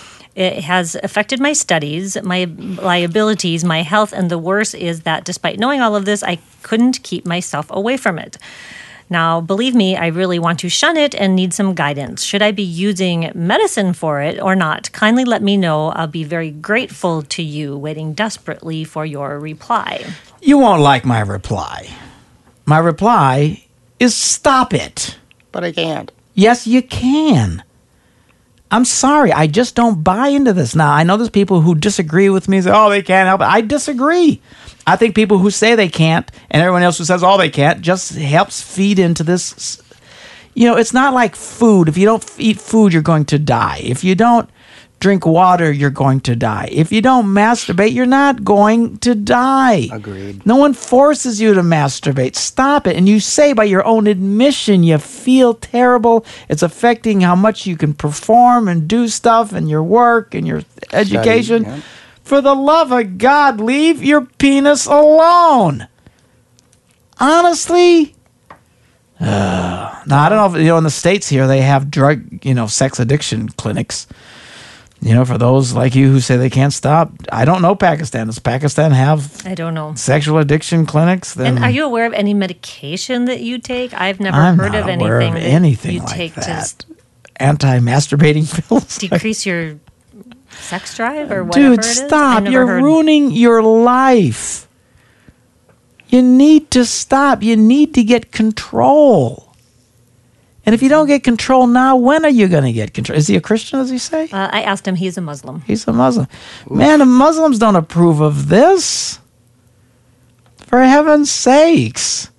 Speaker 6: It has affected my studies, my liabilities, my health, and the worst is that despite knowing all of this, I couldn't keep myself away from it. Now, believe me, I really want to shun it and need some guidance. Should I be using medicine for it or not? Kindly let me know. I'll be very grateful to you, waiting desperately for your reply.
Speaker 9: You won't like my reply. My reply is stop it.
Speaker 8: But I can't.
Speaker 9: Yes, you can. I'm sorry. I just don't buy into this. Now, I know there's people who disagree with me and say, oh, they can't help it. I disagree. I think people who say they can't and everyone else who says, oh, they can't, just helps feed into this. You know, it's not like food. If you don't eat food, you're going to die. If you don't drink water, you're going to die. If you don't masturbate, you're not going to die.
Speaker 8: Agreed.
Speaker 9: No one forces you to masturbate. Stop it. And you say by your own admission, you feel terrible. It's affecting how much you can perform and do stuff and your work and your education.
Speaker 8: Study, yeah.
Speaker 9: For the love of God, leave your penis alone. Honestly. Uh, now, I don't know if, you know, in the States here, they have drug, you know, sex addiction clinics. You know, for those like you who say they can't stop. I don't know Pakistan. Does Pakistan have
Speaker 6: I don't know.
Speaker 9: sexual addiction clinics? Then
Speaker 6: And are you aware of any medication that you take? I've never
Speaker 9: I'm
Speaker 6: heard
Speaker 9: not
Speaker 6: of
Speaker 9: aware
Speaker 6: anything
Speaker 9: of
Speaker 6: that
Speaker 9: anything
Speaker 6: you
Speaker 9: like
Speaker 6: take
Speaker 9: that. Anti-masturbating pills?
Speaker 6: to decrease your sex drive or whatever
Speaker 9: Dude,
Speaker 6: it is? I
Speaker 9: stop.
Speaker 6: never
Speaker 9: You're
Speaker 6: heard.
Speaker 9: ruining your life. You need to stop. You need to get control. And if you don't get control now, when are you going to get control? Is he a Christian, does he say?
Speaker 6: Uh, I asked him. He's a Muslim.
Speaker 9: He's a Muslim. Man, the Muslims don't approve of this. For heaven's sakes.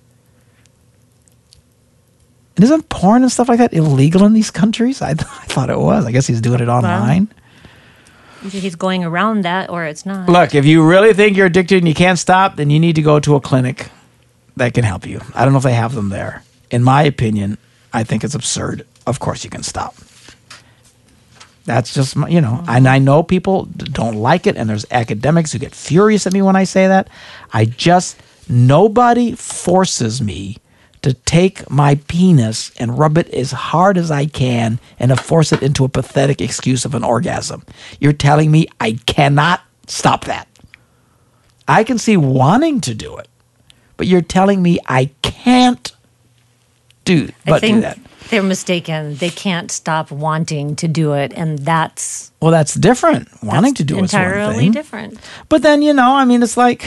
Speaker 9: And isn't porn and stuff like that illegal in these countries? I, th- I thought it was. I guess he's doing it online.
Speaker 6: Either he's going around that or it's not.
Speaker 9: Look, if you really think you're addicted and you can't stop, then you need to go to a clinic that can help you. I don't know if they have them there. In my opinion, I think it's absurd. Of course you can stop. That's just, my, you know, and I know people d- don't like it, and there's academics who get furious at me when I say that. I just, nobody forces me to take my penis and rub it as hard as I can and to force it into a pathetic excuse of an orgasm. You're telling me I cannot stop that. I can see wanting to do it, but you're telling me I can't do, but
Speaker 6: I think
Speaker 9: do that.
Speaker 6: they're mistaken. They can't stop wanting to do it, and that's
Speaker 9: Well, that's different. Wanting to do it's one
Speaker 6: entirely
Speaker 9: thing.
Speaker 6: different.
Speaker 9: But then, you know, I mean, it's like,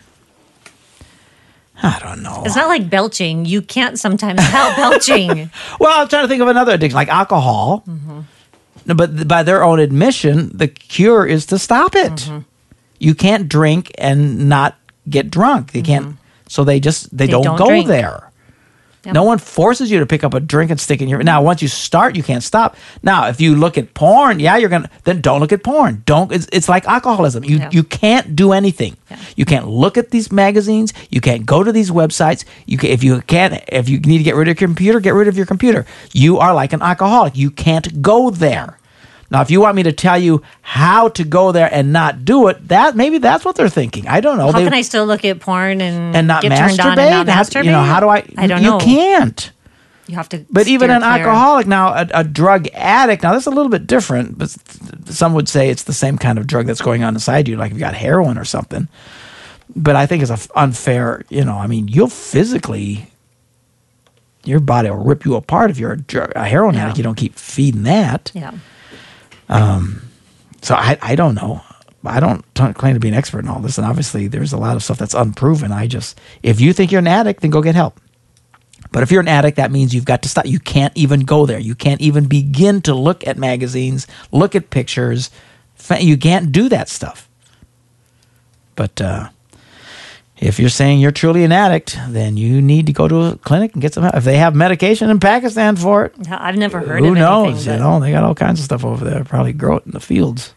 Speaker 9: I don't know.
Speaker 6: It's not like belching. You can't sometimes help belching.
Speaker 9: Well, I'm trying to think of another addiction, like alcohol.
Speaker 6: Mm-hmm.
Speaker 9: No, but by their own admission, the cure is to stop it.
Speaker 6: Mm-hmm.
Speaker 9: You can't drink and not get drunk. They can't. So they just they,
Speaker 6: They
Speaker 9: don't,
Speaker 6: don't
Speaker 9: go
Speaker 6: drink.
Speaker 9: there.
Speaker 6: Yep.
Speaker 9: No one forces you to pick up a drink and stick in your. Now, once you start, you can't stop. Now, if you look at porn, yeah, you're gonna. Then don't look at porn. Don't. It's, it's like alcoholism. You
Speaker 6: Yeah.
Speaker 9: you can't do anything.
Speaker 6: Yeah.
Speaker 9: You can't look at these magazines. You can't go to these websites. You can, if you can't. If you need to get rid of your computer, get rid of your computer. You are like an alcoholic. You can't go there. Now, if you want me to tell you how to go there and not do it, that maybe that's what they're thinking. I don't know.
Speaker 6: How
Speaker 9: They-
Speaker 6: can I still look at porn and,
Speaker 9: and not
Speaker 6: get
Speaker 9: masturbate?
Speaker 6: turned on and not
Speaker 9: How-
Speaker 6: masturbate?
Speaker 9: you know, how do I?
Speaker 6: I don't
Speaker 9: you
Speaker 6: know.
Speaker 9: You can't.
Speaker 6: You have to.
Speaker 9: But even
Speaker 6: steer
Speaker 9: an
Speaker 6: clear.
Speaker 9: alcoholic now, a, a drug addict, now that's a little bit different, but some would say it's the same kind of drug that's going on inside you, like if you got heroin or something. But I think it's a f- unfair, you know, I mean, you'll physically, your body will rip you apart if you're a, drug, a heroin
Speaker 6: Yeah.
Speaker 9: addict. You don't keep feeding that.
Speaker 6: Yeah.
Speaker 9: Um, so I, I don't know. I don't t- claim to be an expert in all this, and obviously there's a lot of stuff that's unproven. I just, if you think you're an addict, then go get help. But if you're an addict, that means you've got to stop. You can't even go there. You can't even begin to look at magazines, look at pictures. Fa- You can't do that stuff. But uh, if you're saying you're truly an addict, then you need to go to a clinic and get some help. If they have medication in Pakistan for it,
Speaker 6: Yeah, I've never heard
Speaker 9: who
Speaker 6: of
Speaker 9: knows?
Speaker 6: anything.
Speaker 9: You
Speaker 6: but-
Speaker 9: know, they got all kinds of stuff over there. Probably grow it in the fields.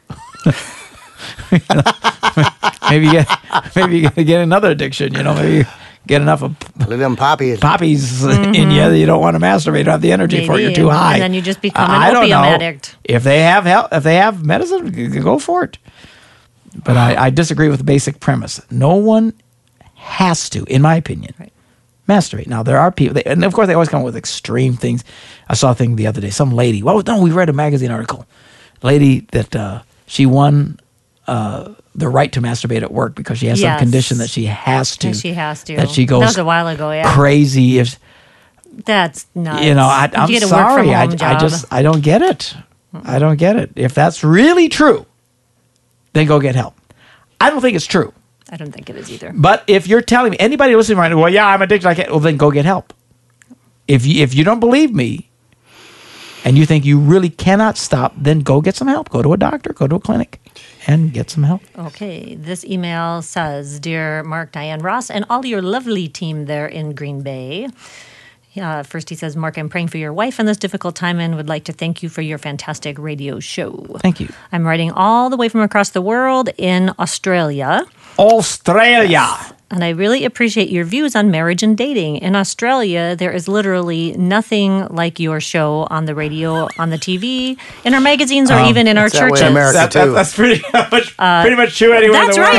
Speaker 9: You know, maybe you get maybe you get another addiction. You know, maybe you get enough of
Speaker 8: them poppies
Speaker 9: poppies in you that you don't want to masturbate. You don't have the energy for it. You're
Speaker 6: Maybe,
Speaker 9: too high,
Speaker 6: and then you just become
Speaker 9: I-
Speaker 6: an
Speaker 9: I don't
Speaker 6: opium
Speaker 9: know.
Speaker 6: addict.
Speaker 9: If they have help, if they have medicine, g- g- go for it. But I, I disagree with the basic premise. No one has to, in my opinion, masturbate. Now there are people, they, and of course they always come up with extreme things. I saw a thing the other day. Some lady. Well, no, we read a magazine article. Lady that uh, she won uh, the right to masturbate at work because she has
Speaker 6: Yes.
Speaker 9: some condition that she has to.
Speaker 6: Yeah, she has to.
Speaker 9: That she goes
Speaker 6: That was a while ago, yeah.
Speaker 9: crazy. If
Speaker 6: That's nuts.
Speaker 9: you know, I,
Speaker 6: You
Speaker 9: I'm
Speaker 6: get a
Speaker 9: sorry. I,
Speaker 6: work-from-home
Speaker 9: I
Speaker 6: job.
Speaker 9: just I don't get it. I don't get it. If that's really true, then go get help. I don't think it's true.
Speaker 6: I don't think it is either.
Speaker 9: But if you're telling me, anybody listening right now, well, yeah, I'm addicted, I can't, well, then go get help. If you, if you don't believe me and you think you really cannot stop, then go get some help. Go to a doctor, go to a clinic, and get some help.
Speaker 6: Okay, this email says, Dear Mark, Diane, Ross, and all your lovely team there in Green Bay. Uh, first, he says, Mark, I'm praying for your wife in this difficult time and would like to thank you for your fantastic radio show.
Speaker 9: Thank you.
Speaker 6: I'm writing all the way from across the world in Australia.
Speaker 9: Australia.
Speaker 6: And I really appreciate your views on marriage and dating. In Australia, there is literally nothing like your show on the radio, on the T V, in our magazines, or
Speaker 9: Um,
Speaker 6: even in our
Speaker 9: that's that way in
Speaker 6: churches.
Speaker 9: America, That- that- too. that's pretty much,
Speaker 6: Uh,
Speaker 9: pretty much true anywhere in
Speaker 6: That's
Speaker 9: the
Speaker 6: right,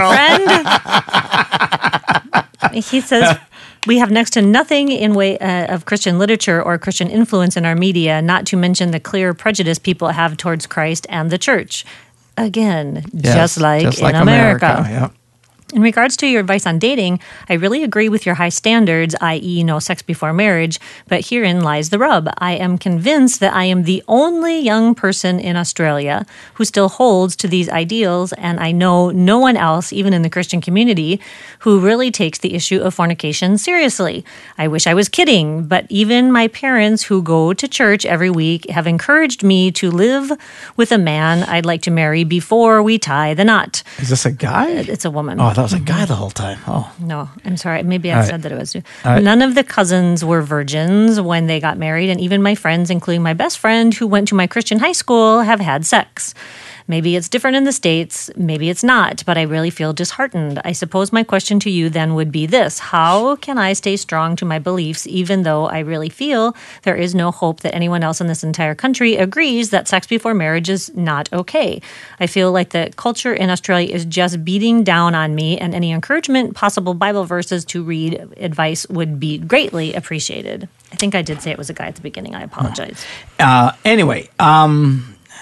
Speaker 9: world.
Speaker 6: friend. He says, we have next to nothing in way uh, of Christian literature or Christian influence in our media, not to mention the clear prejudice people have towards Christ and the church. Again,
Speaker 9: Yes,
Speaker 6: just like
Speaker 9: just
Speaker 6: in
Speaker 9: like
Speaker 6: America.
Speaker 9: America, yeah.
Speaker 6: In regards to your advice on dating, I really agree with your high standards, that is no sex before marriage, but herein lies the rub. I am convinced that I am the only young person in Australia who still holds to these ideals, and I know no one else, even in the Christian community, who really takes the issue of fornication seriously. I wish I was kidding, but even my parents who go to church every week have encouraged me to live with a man I'd like to marry before we tie the knot.
Speaker 9: Is this a guy?
Speaker 6: It's a woman.
Speaker 9: Oh, I thought it was a guy the whole time. Oh.
Speaker 6: No, I'm sorry. Maybe I
Speaker 9: All right.
Speaker 6: said that it was.
Speaker 9: All right.
Speaker 6: None of the cousins were virgins when they got married, and even my friends, including my best friend who went to my Christian high school, have had sex. Maybe it's different in the States, maybe it's not, but I really feel disheartened. I suppose my question to you then would be this: how can I stay strong to my beliefs even though I really feel there is no hope that anyone else in this entire country agrees that sex before marriage is not okay? I feel like the culture in Australia is just beating down on me, and any encouragement, possible Bible verses to read, advice would be greatly appreciated. I think I did say it was a guy at the beginning. I apologize.
Speaker 9: Uh, anyway, um,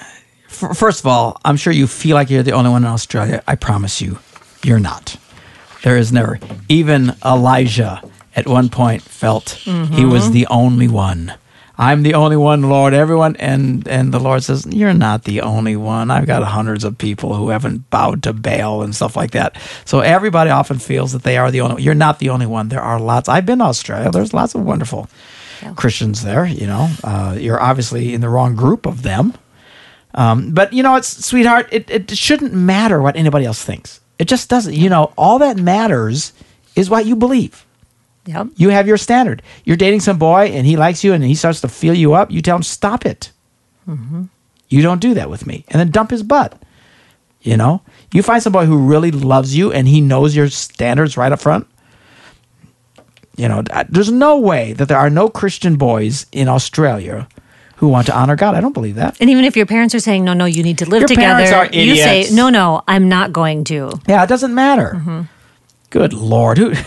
Speaker 9: f- first of all, I'm sure you feel like you're the only one in Australia. I promise you, you're not. There is never. Even Elijah at one point felt he was the only one. I'm the only one, Lord. Everyone, and and the Lord says, you're not the only one. I've got hundreds of people who haven't bowed to Baal and stuff like that. So everybody often feels that they are the only one. You're not the only one. There are lots. I've been to Australia. There's lots of wonderful Christians there. You know, uh, you're obviously in the wrong group of them. Um, but you know, it's sweetheart. It it shouldn't matter what anybody else thinks. It just doesn't. You know, all that matters is what you believe.
Speaker 6: Yep.
Speaker 9: You have your standard. You're dating some boy and he likes you and he starts to feel you up. You tell him, stop it.
Speaker 6: Mm-hmm.
Speaker 9: You don't do that with me. And then dump his butt. You know? You find some boy who really loves you and he knows your standards right up front. You know, there's no way that there are no Christian boys in Australia who want to honor God. I don't believe that.
Speaker 6: And even if your parents are saying, no, no, you need to live
Speaker 9: Your
Speaker 6: together,
Speaker 9: parents are
Speaker 6: you say,
Speaker 9: idiots.
Speaker 6: no, no, I'm not going to.
Speaker 9: Yeah, it doesn't matter.
Speaker 6: Mm-hmm.
Speaker 9: Good Lord. Who?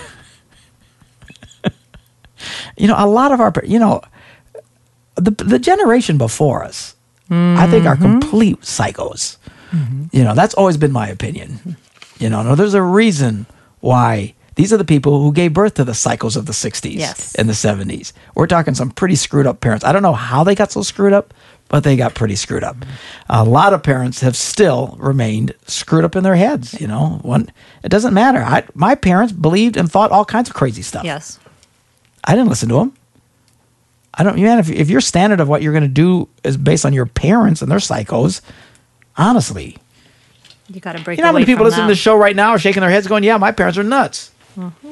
Speaker 9: You know, a lot of our, you know, the the generation before us, mm-hmm. I think are complete psychos. Mm-hmm. You know, that's always been my opinion. You know, no, there's a reason why these are the people who gave birth to the psychos of the sixties
Speaker 6: yes.
Speaker 9: and the seventies. We're talking some pretty screwed up parents. I don't know how they got so screwed up, but they got pretty screwed up. A lot of parents have still remained screwed up in their heads. You know, One, it doesn't matter. I, my parents believed and thought all kinds of crazy stuff.
Speaker 6: Yes.
Speaker 9: I didn't listen to them. I don't, man, if, if your standard of what you're going to do is based on your parents and their psychos, honestly.
Speaker 6: You got to break
Speaker 9: You know how
Speaker 6: away
Speaker 9: many people
Speaker 6: from
Speaker 9: listening
Speaker 6: that.
Speaker 9: to the show right now are shaking their heads going, yeah, my parents are nuts.
Speaker 6: Mm-hmm.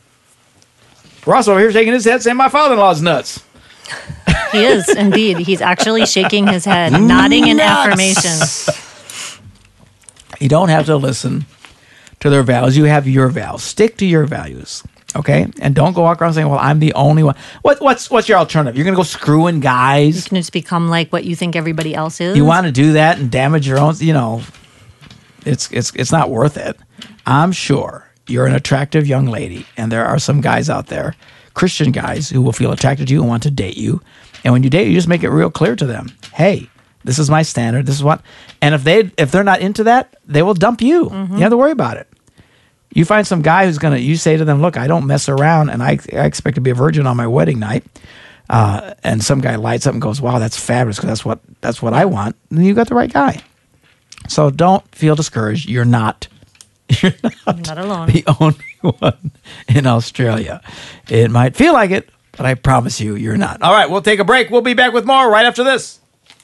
Speaker 9: Ross over here shaking his head saying my father-in-law's nuts.
Speaker 6: He is, indeed. He's actually shaking his head, nodding in
Speaker 9: Nuts.
Speaker 6: affirmation.
Speaker 9: You don't have to listen to their values. You have your values. Stick to your values, okay? And don't go walk around saying, well, I'm the only one. What, what's what's your alternative? You're going to go screwing guys?
Speaker 6: You can just become like what you think everybody else is.
Speaker 9: You want to do that and damage your own, you know, it's it's it's not worth it. I'm sure you're an attractive young lady, and there are some guys out there, Christian guys, who will feel attracted to you and want to date you. And when you date, you just make it real clear to them, hey, this is my standard. This is what, and if they if they're not into that, they will dump you. Mm-hmm. You don't have to worry about it. You find some guy who's gonna, you say to them, look, I don't mess around, and I I expect to be a virgin on my wedding night. Uh, and some guy lights up and goes, wow, that's fabulous because that's what that's what I want. Then you got the right guy. So don't feel discouraged. You're not. You're not,
Speaker 6: not alone.
Speaker 9: The only one in Australia. It might feel like it, but I promise you, you're not. All right, we'll take a break. We'll be back with more right after this.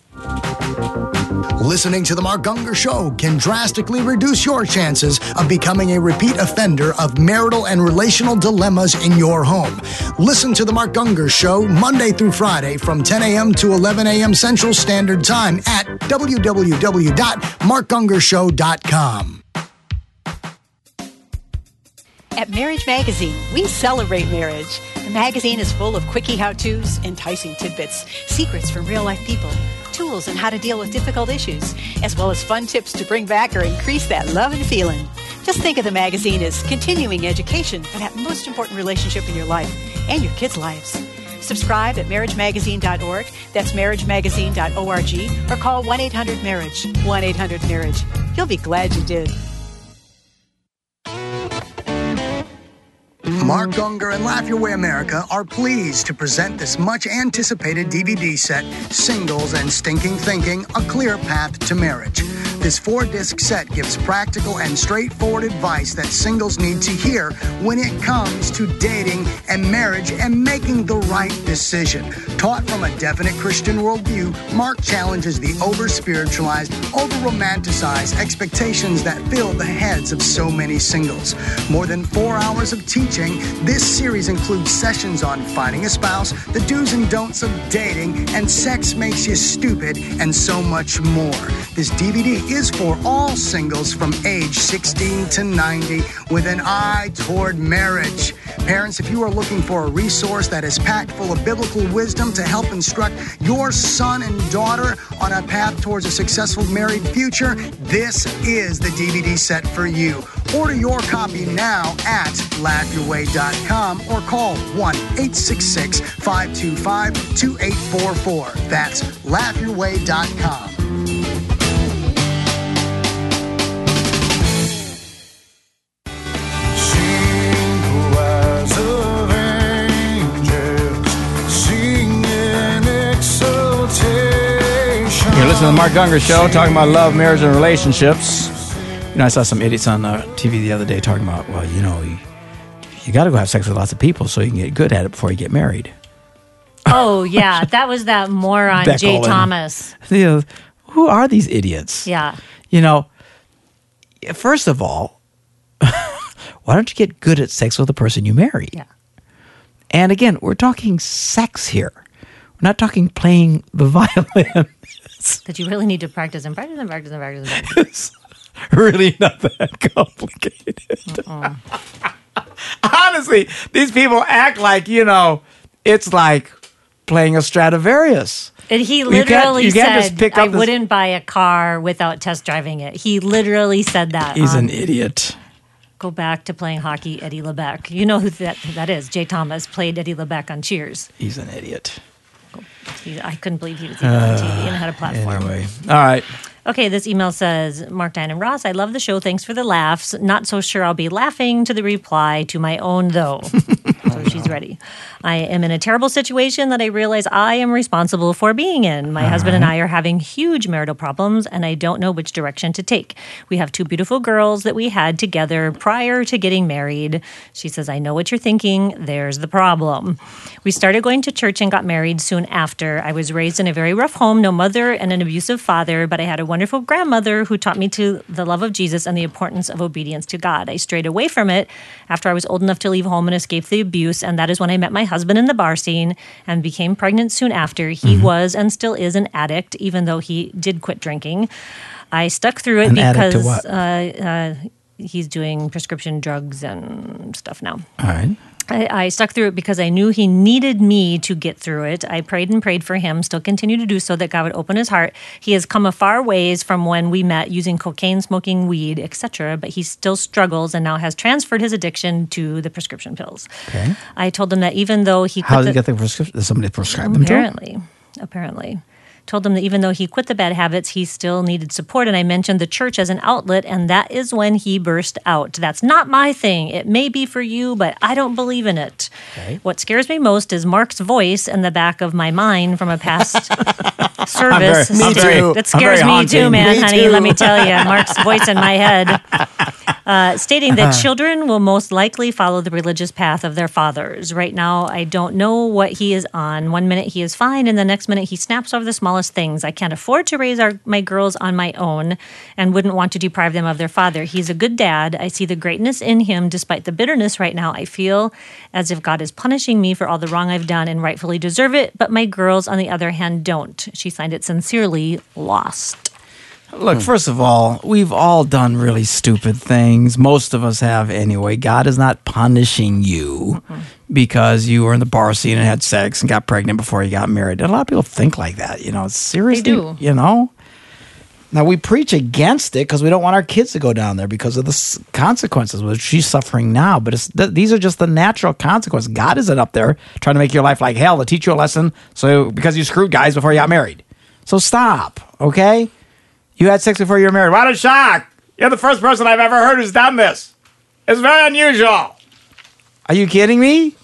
Speaker 8: Listening to The Mark Gungor Show can drastically reduce your chances of becoming a repeat offender of marital and relational dilemmas in your home. Listen to The Mark Gungor Show Monday through Friday from ten a.m. to eleven a.m. Central Standard Time at w w w dot mark gungor show dot com.
Speaker 12: At Marriage Magazine, we celebrate marriage. The magazine is full of quickie how-tos, enticing tidbits, secrets from real-life people, tools on how to deal with difficult issues, as well as fun tips to bring back or increase that love and feeling. Just think of the magazine as continuing education for that most important relationship in your life and your kids' lives. Subscribe at marriage magazine dot org, that's marriage magazine dot org, or call one eight hundred marriage, one eight hundred marriage. You'll be glad you did.
Speaker 8: Mark Gungor and Laugh Your Way America are pleased to present this much-anticipated D V D set, Singles and Stinking Thinking, A Clear Path to Marriage. This four-disc set gives practical and straightforward advice that singles need to hear when it comes to dating and marriage and making the right decision. Taught from a definite Christian worldview, Mark challenges the over-spiritualized, over-romanticized expectations that fill the heads of so many singles. More than four hours of teaching, this series includes sessions on finding a spouse, the do's and don'ts of dating, and sex makes you stupid, and so much more. This D V D is for all singles from age sixteen to ninety with an eye toward marriage. Parents, if you are looking for a resource that is packed full of biblical wisdom to help instruct your son and daughter on a path towards a successful married future, this is the D V D set for you. Order your copy now at laugh your way dot com or call one eight six six, five two five, two eight four four. That's laugh your way dot com.
Speaker 9: You're listening to the Mark Gungor Show, talking about love, marriage, and relationships. You know, I saw some idiots on uh, T V the other day talking about, well, you know, you, you got to go have sex with lots of people so you can get good at it before you get married.
Speaker 6: Oh, yeah. That was that moron,
Speaker 9: Beckel
Speaker 6: Jay
Speaker 9: and-
Speaker 6: Thomas.
Speaker 9: You know, who are these idiots?
Speaker 6: Yeah.
Speaker 9: You know, first of all, why don't you get good at sex with the person you marry?
Speaker 6: Yeah.
Speaker 9: And again, we're talking sex here. We're not talking playing the violin.
Speaker 6: That you really need to practice and practice and practice and practice and practice.
Speaker 9: It's really not that complicated. Honestly, these people act like, you know, it's like playing a Stradivarius.
Speaker 6: And he
Speaker 9: You can't-
Speaker 6: literally
Speaker 9: you can't
Speaker 6: said,
Speaker 9: just pick
Speaker 6: I
Speaker 9: up this-
Speaker 6: wouldn't buy a car without test driving it. He literally said that.
Speaker 9: He's
Speaker 6: on-
Speaker 9: an idiot.
Speaker 6: Go back to playing hockey, Eddie LeBeck. You know who that, that is. Jay Thomas played Eddie LeBeck on Cheers.
Speaker 9: He's an idiot.
Speaker 6: He, I couldn't believe he was even on T V and had a platform.
Speaker 9: Anyway, all right.
Speaker 6: Okay, this email says, Mark, Diane, and Ross, I love the show. Thanks for the laughs. Not so sure I'll be laughing to the reply to my own, though. So she's ready. I am in a terrible situation that I realize I am responsible for being in. My
Speaker 13: All
Speaker 6: husband
Speaker 13: right.
Speaker 6: and I are having huge marital problems, and I don't know which direction to take. We have two beautiful girls that we had together prior to getting married. She says, I know what you're thinking. There's the problem. We started going to church and got married soon after. I was raised in a very rough home, no mother and an abusive father, but I had a wonderful grandmother who taught me to the love of Jesus and the importance of obedience to God. I strayed away from it after I was old enough to leave home and escape the abuse, and that is when I met my husband in the bar scene and became pregnant soon after. He
Speaker 13: Mhm.
Speaker 6: was and still is an addict, even though he did quit drinking. I stuck through it
Speaker 9: An addict to
Speaker 6: because
Speaker 9: what?
Speaker 6: Uh, uh, he's doing prescription drugs and stuff now.
Speaker 9: All right.
Speaker 6: I, I stuck through it because I knew he needed me to get through it. I prayed and prayed for him, still continue to do so, that God would open his heart. He has come a far ways from when we met, using cocaine, smoking weed, et cetera, but he still struggles and now has transferred his addiction to the prescription pills.
Speaker 9: Okay.
Speaker 6: I told him that even though he
Speaker 9: How
Speaker 6: quit
Speaker 9: did you
Speaker 6: the-
Speaker 9: get the prescription? Did somebody prescribe them to him?
Speaker 6: Apparently. Apparently. Told him that even though he quit the bad habits, he still needed support. And I mentioned the church as an outlet, and that is when he burst out. That's not my thing. It may be for you, but I don't believe in it.
Speaker 13: Okay.
Speaker 6: What scares me most is Mark's voice in the back of my mind from a past
Speaker 13: I'm
Speaker 6: service.
Speaker 13: very- Me
Speaker 6: That
Speaker 13: too. I'm
Speaker 6: scares
Speaker 13: very
Speaker 6: me
Speaker 13: haunting.
Speaker 6: too, man,
Speaker 13: Me
Speaker 6: honey.
Speaker 13: too.
Speaker 6: Let me tell you. Mark's voice in my head. Uh, stating that children will most likely follow the religious path of their fathers. Right now, I don't know what he is on. One minute he is fine, and the next minute he snaps over the smallest things. I can't afford to raise our, my girls on my own and wouldn't want to deprive them of their father. He's a good dad. I see the greatness in him despite the bitterness right now. I feel as if God is punishing me for all the wrong I've done and rightfully deserve it, but my girls, on the other hand, don't. She signed it sincerely, Lost.
Speaker 9: Look, first of all, we've all done really stupid things. Most of us have anyway. God is not punishing you because you were in the bar scene and had sex and got pregnant before you got married. And a lot of people think like that, you know. Seriously,
Speaker 6: do.
Speaker 9: you know. Now, we preach against it because we don't want our kids to go down there because of the s- consequences, which she's suffering now. But it's, th- these are just the natural consequences. God isn't up there trying to make your life like hell to teach you a lesson so because you screwed guys before you got married. So stop, okay? You had sex before you were married. What a shock! You're the first person I've ever heard who's done this. It's very unusual. Are you kidding me?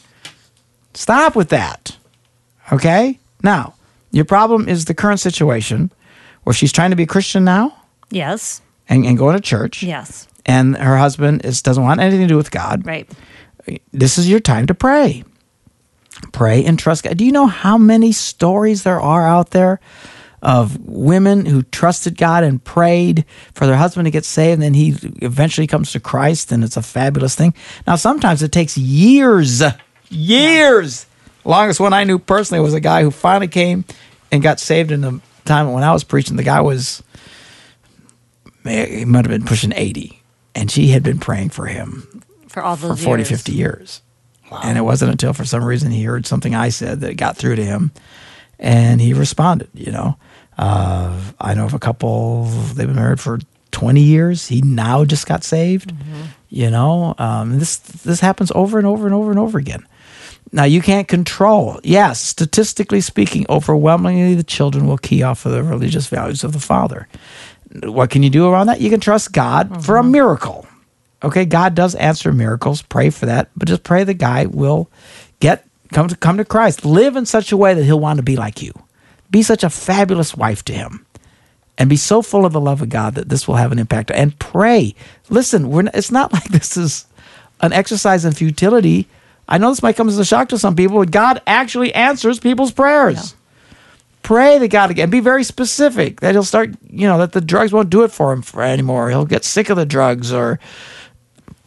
Speaker 9: Stop with that. Okay? Now, your problem is the current situation where she's trying to be a Christian now
Speaker 6: Yes.
Speaker 9: and, and going to church.
Speaker 6: Yes.
Speaker 9: And her husband is doesn't want anything to do with God.
Speaker 6: Right.
Speaker 9: This is your time to pray. Pray and trust God. Do you know how many stories there are out there of women who trusted God and prayed for their husband to get saved, and then he eventually comes to Christ, and it's a fabulous thing. Now, sometimes it takes years, years. The longest one I knew personally was a guy who finally came and got saved in the time when I was preaching. The guy was, he might have been pushing eighty, and she had been praying for him
Speaker 6: For all
Speaker 9: for
Speaker 6: those
Speaker 9: forty,
Speaker 6: years.
Speaker 9: fifty years. And it wasn't until for some reason he heard something I said that got through to him, and he responded, you know. Uh, I know of a couple, they've been married for twenty years. He now just got saved, you know. Um, this this happens over and over and over and over again. Now, you can't control. Yes, statistically speaking, overwhelmingly the children will key off of the religious values of the father. What can you do around that? You can trust God for a miracle. Okay, God does answer miracles. Pray for that, but just pray the guy will get come to come to Christ. Live in such a way that he'll want to be like you. Be such a fabulous wife to him, and be so full of the love of God that this will have an impact. And pray. Listen, we're not, it's not like this is an exercise in futility. I know this might come as a shock to some people, but God actually answers people's prayers. Pray to God again. Be very specific that he'll start, you know, that the drugs won't do it for him for anymore. He'll get sick of the drugs, or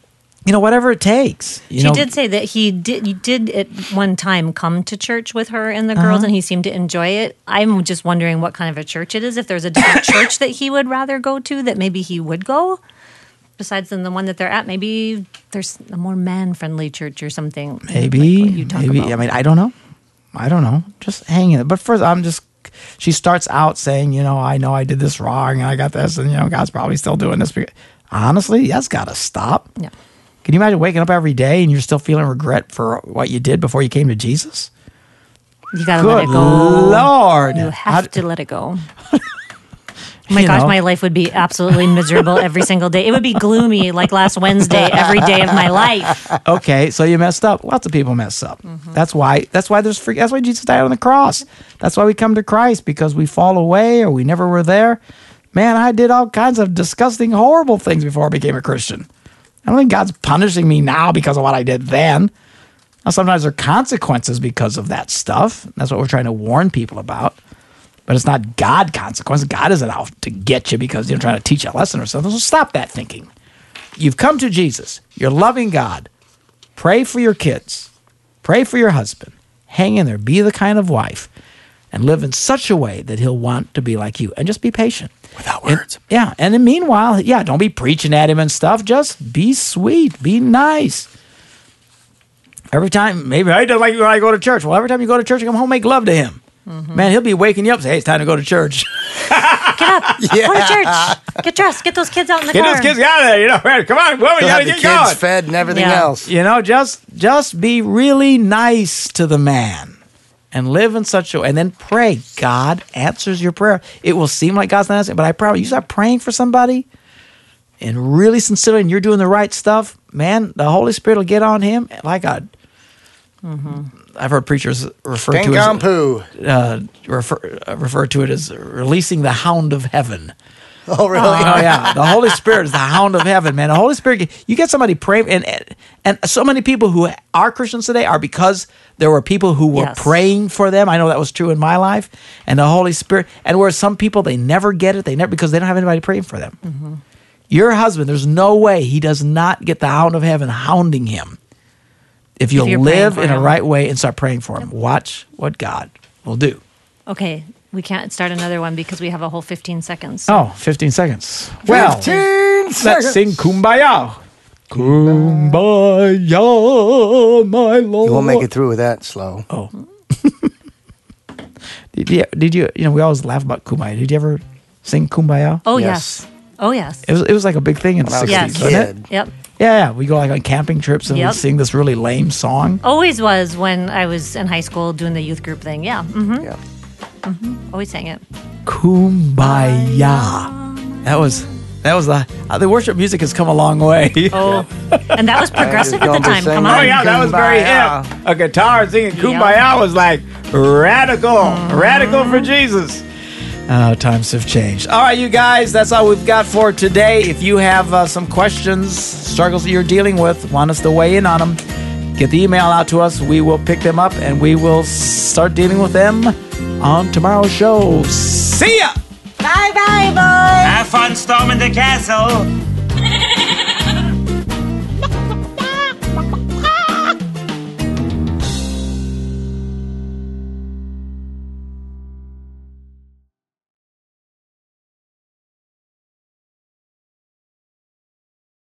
Speaker 9: you know, whatever it takes. You
Speaker 6: she
Speaker 9: know,
Speaker 6: did say that he did. You did at one time come to church with her and the girls,
Speaker 9: Uh-huh.
Speaker 6: and he seemed to enjoy it. I'm just wondering what kind of a church it is. If there's a different church that he would rather go to, that maybe he would go. Besides than the one that they're at, maybe there's a more man-friendly church or something.
Speaker 9: Maybe,
Speaker 6: like what you talk
Speaker 9: maybe.
Speaker 6: about.
Speaker 9: I mean, I don't know. I don't know. Just hang in it. But first, I'm just. She starts out saying, you know, I know I did this wrong, and I got this, and you know, God's probably still doing this. Honestly, that's got to stop.
Speaker 6: Yeah.
Speaker 9: Can you imagine waking up every day and you're still feeling regret for what you did before you came to Jesus?
Speaker 6: You gotta
Speaker 9: Good
Speaker 6: let it go.
Speaker 9: Lord.
Speaker 6: You have
Speaker 9: How-
Speaker 6: to let it go. Oh my
Speaker 9: You
Speaker 6: gosh,
Speaker 9: know.
Speaker 6: my life would be absolutely miserable every single day. It would be gloomy like last Wednesday every day of my life.
Speaker 9: Okay, so you messed up. Lots of people mess up. That's why. That's why there's. Free, that's why Jesus died on the cross. That's why we come to Christ, because we fall away or we never were there. Man, I did all kinds of disgusting, horrible things before I became a Christian. I don't think God's punishing me now because of what I did then. Now, sometimes there are consequences because of that stuff. That's what we're trying to warn people about. But it's not God consequences. God isn't out to get you because you're trying to teach a lesson or something. So stop that thinking. You've come to Jesus. You're loving God. Pray for your kids. Pray for your husband. Hang in there. Be the kind of wife. And live in such a way that he'll want to be like you. And just be patient.
Speaker 13: Without words.
Speaker 9: And, yeah. And then meanwhile, yeah, don't be preaching at him and stuff. Just be sweet. Be nice. Every time, maybe I don't like when I go to church. Well, every time you go to church, you come home, make love to him.
Speaker 6: Mm-hmm.
Speaker 9: Man, he'll be waking you up and say, hey, it's time to go to church.
Speaker 6: Get up.
Speaker 9: Yeah.
Speaker 6: Go to church. Get dressed. Get those kids out in the
Speaker 9: Get
Speaker 6: car.
Speaker 9: those kids out of there. You know, man, come on, well, we
Speaker 13: He'll
Speaker 9: got to
Speaker 13: have the
Speaker 9: get
Speaker 13: kids
Speaker 9: going.
Speaker 13: fed and everything
Speaker 6: Yeah.
Speaker 13: else.
Speaker 9: You know, just just be really nice to the man and live in such a way. And then pray. God answers your prayer. It will seem like God's not answering, but I promise you start praying for somebody and really sincerely, and you're doing the right stuff, man, the Holy Spirit will get on him like a... I've heard preachers refer
Speaker 13: Pink
Speaker 9: to
Speaker 13: on
Speaker 9: it
Speaker 13: poo.
Speaker 9: as uh, refer uh, refer to it as releasing the hound of heaven.
Speaker 13: Oh, really?
Speaker 9: Oh yeah, the Holy Spirit is the hound of heaven, man. The Holy Spirit, you get somebody praying, and and, and so many people who are Christians today are because there were people who were
Speaker 6: Yes.
Speaker 9: praying for them. I know that was true in my life, and the Holy Spirit. And where some people they never get it, they never because they don't have anybody praying for them.
Speaker 6: Mm-hmm.
Speaker 9: Your husband, there's no way he does not get the hound of heaven hounding him. If you'll
Speaker 6: you're praying
Speaker 9: live
Speaker 6: for
Speaker 9: in a
Speaker 6: him.
Speaker 9: right way and start praying for him, watch what God will do.
Speaker 6: Okay, we can't start another one because we have a whole fifteen seconds.
Speaker 9: Oh, fifteen seconds. Well,
Speaker 13: fifteen
Speaker 9: let's
Speaker 13: seconds.
Speaker 9: sing Kumbaya. Kumbaya, my Lord.
Speaker 13: You won't make it through with that slow.
Speaker 9: Oh. did, you, did you, you know, we always laugh about Kumbaya. Did you ever sing Kumbaya?
Speaker 6: Oh,
Speaker 13: Yes.
Speaker 6: yes. Oh, yes.
Speaker 9: It was, it was like a big thing in the
Speaker 13: When I was
Speaker 9: sixties,
Speaker 6: a
Speaker 9: wasn't it?
Speaker 13: kid.
Speaker 6: Yep.
Speaker 9: Yeah, yeah. We go like on camping trips and
Speaker 6: Yep.
Speaker 9: we sing this really lame song.
Speaker 6: Always was when I was in high school doing the youth group thing. Yeah. Mm-hmm.
Speaker 13: Yeah.
Speaker 6: Always sang it.
Speaker 9: Kumbaya. That was that was the uh, the worship music has come a long way.
Speaker 6: Oh, and that was progressive at the
Speaker 13: gonna be
Speaker 6: time. Come
Speaker 13: singing.
Speaker 6: on.
Speaker 9: Oh yeah, that was very
Speaker 13: Kumbaya.
Speaker 9: hip. A guitar singing Kumbaya
Speaker 6: Yeah.
Speaker 9: was like radical, radical for Jesus. Oh, times have changed. All right, you guys, that's all we've got for today. If you have uh, some questions, struggles that you're dealing with, want us to weigh in on them, get the email out to us. We will pick them up and we will start dealing with them on tomorrow's show. See ya!
Speaker 6: Bye, bye, bye.
Speaker 14: Have fun storming the castle.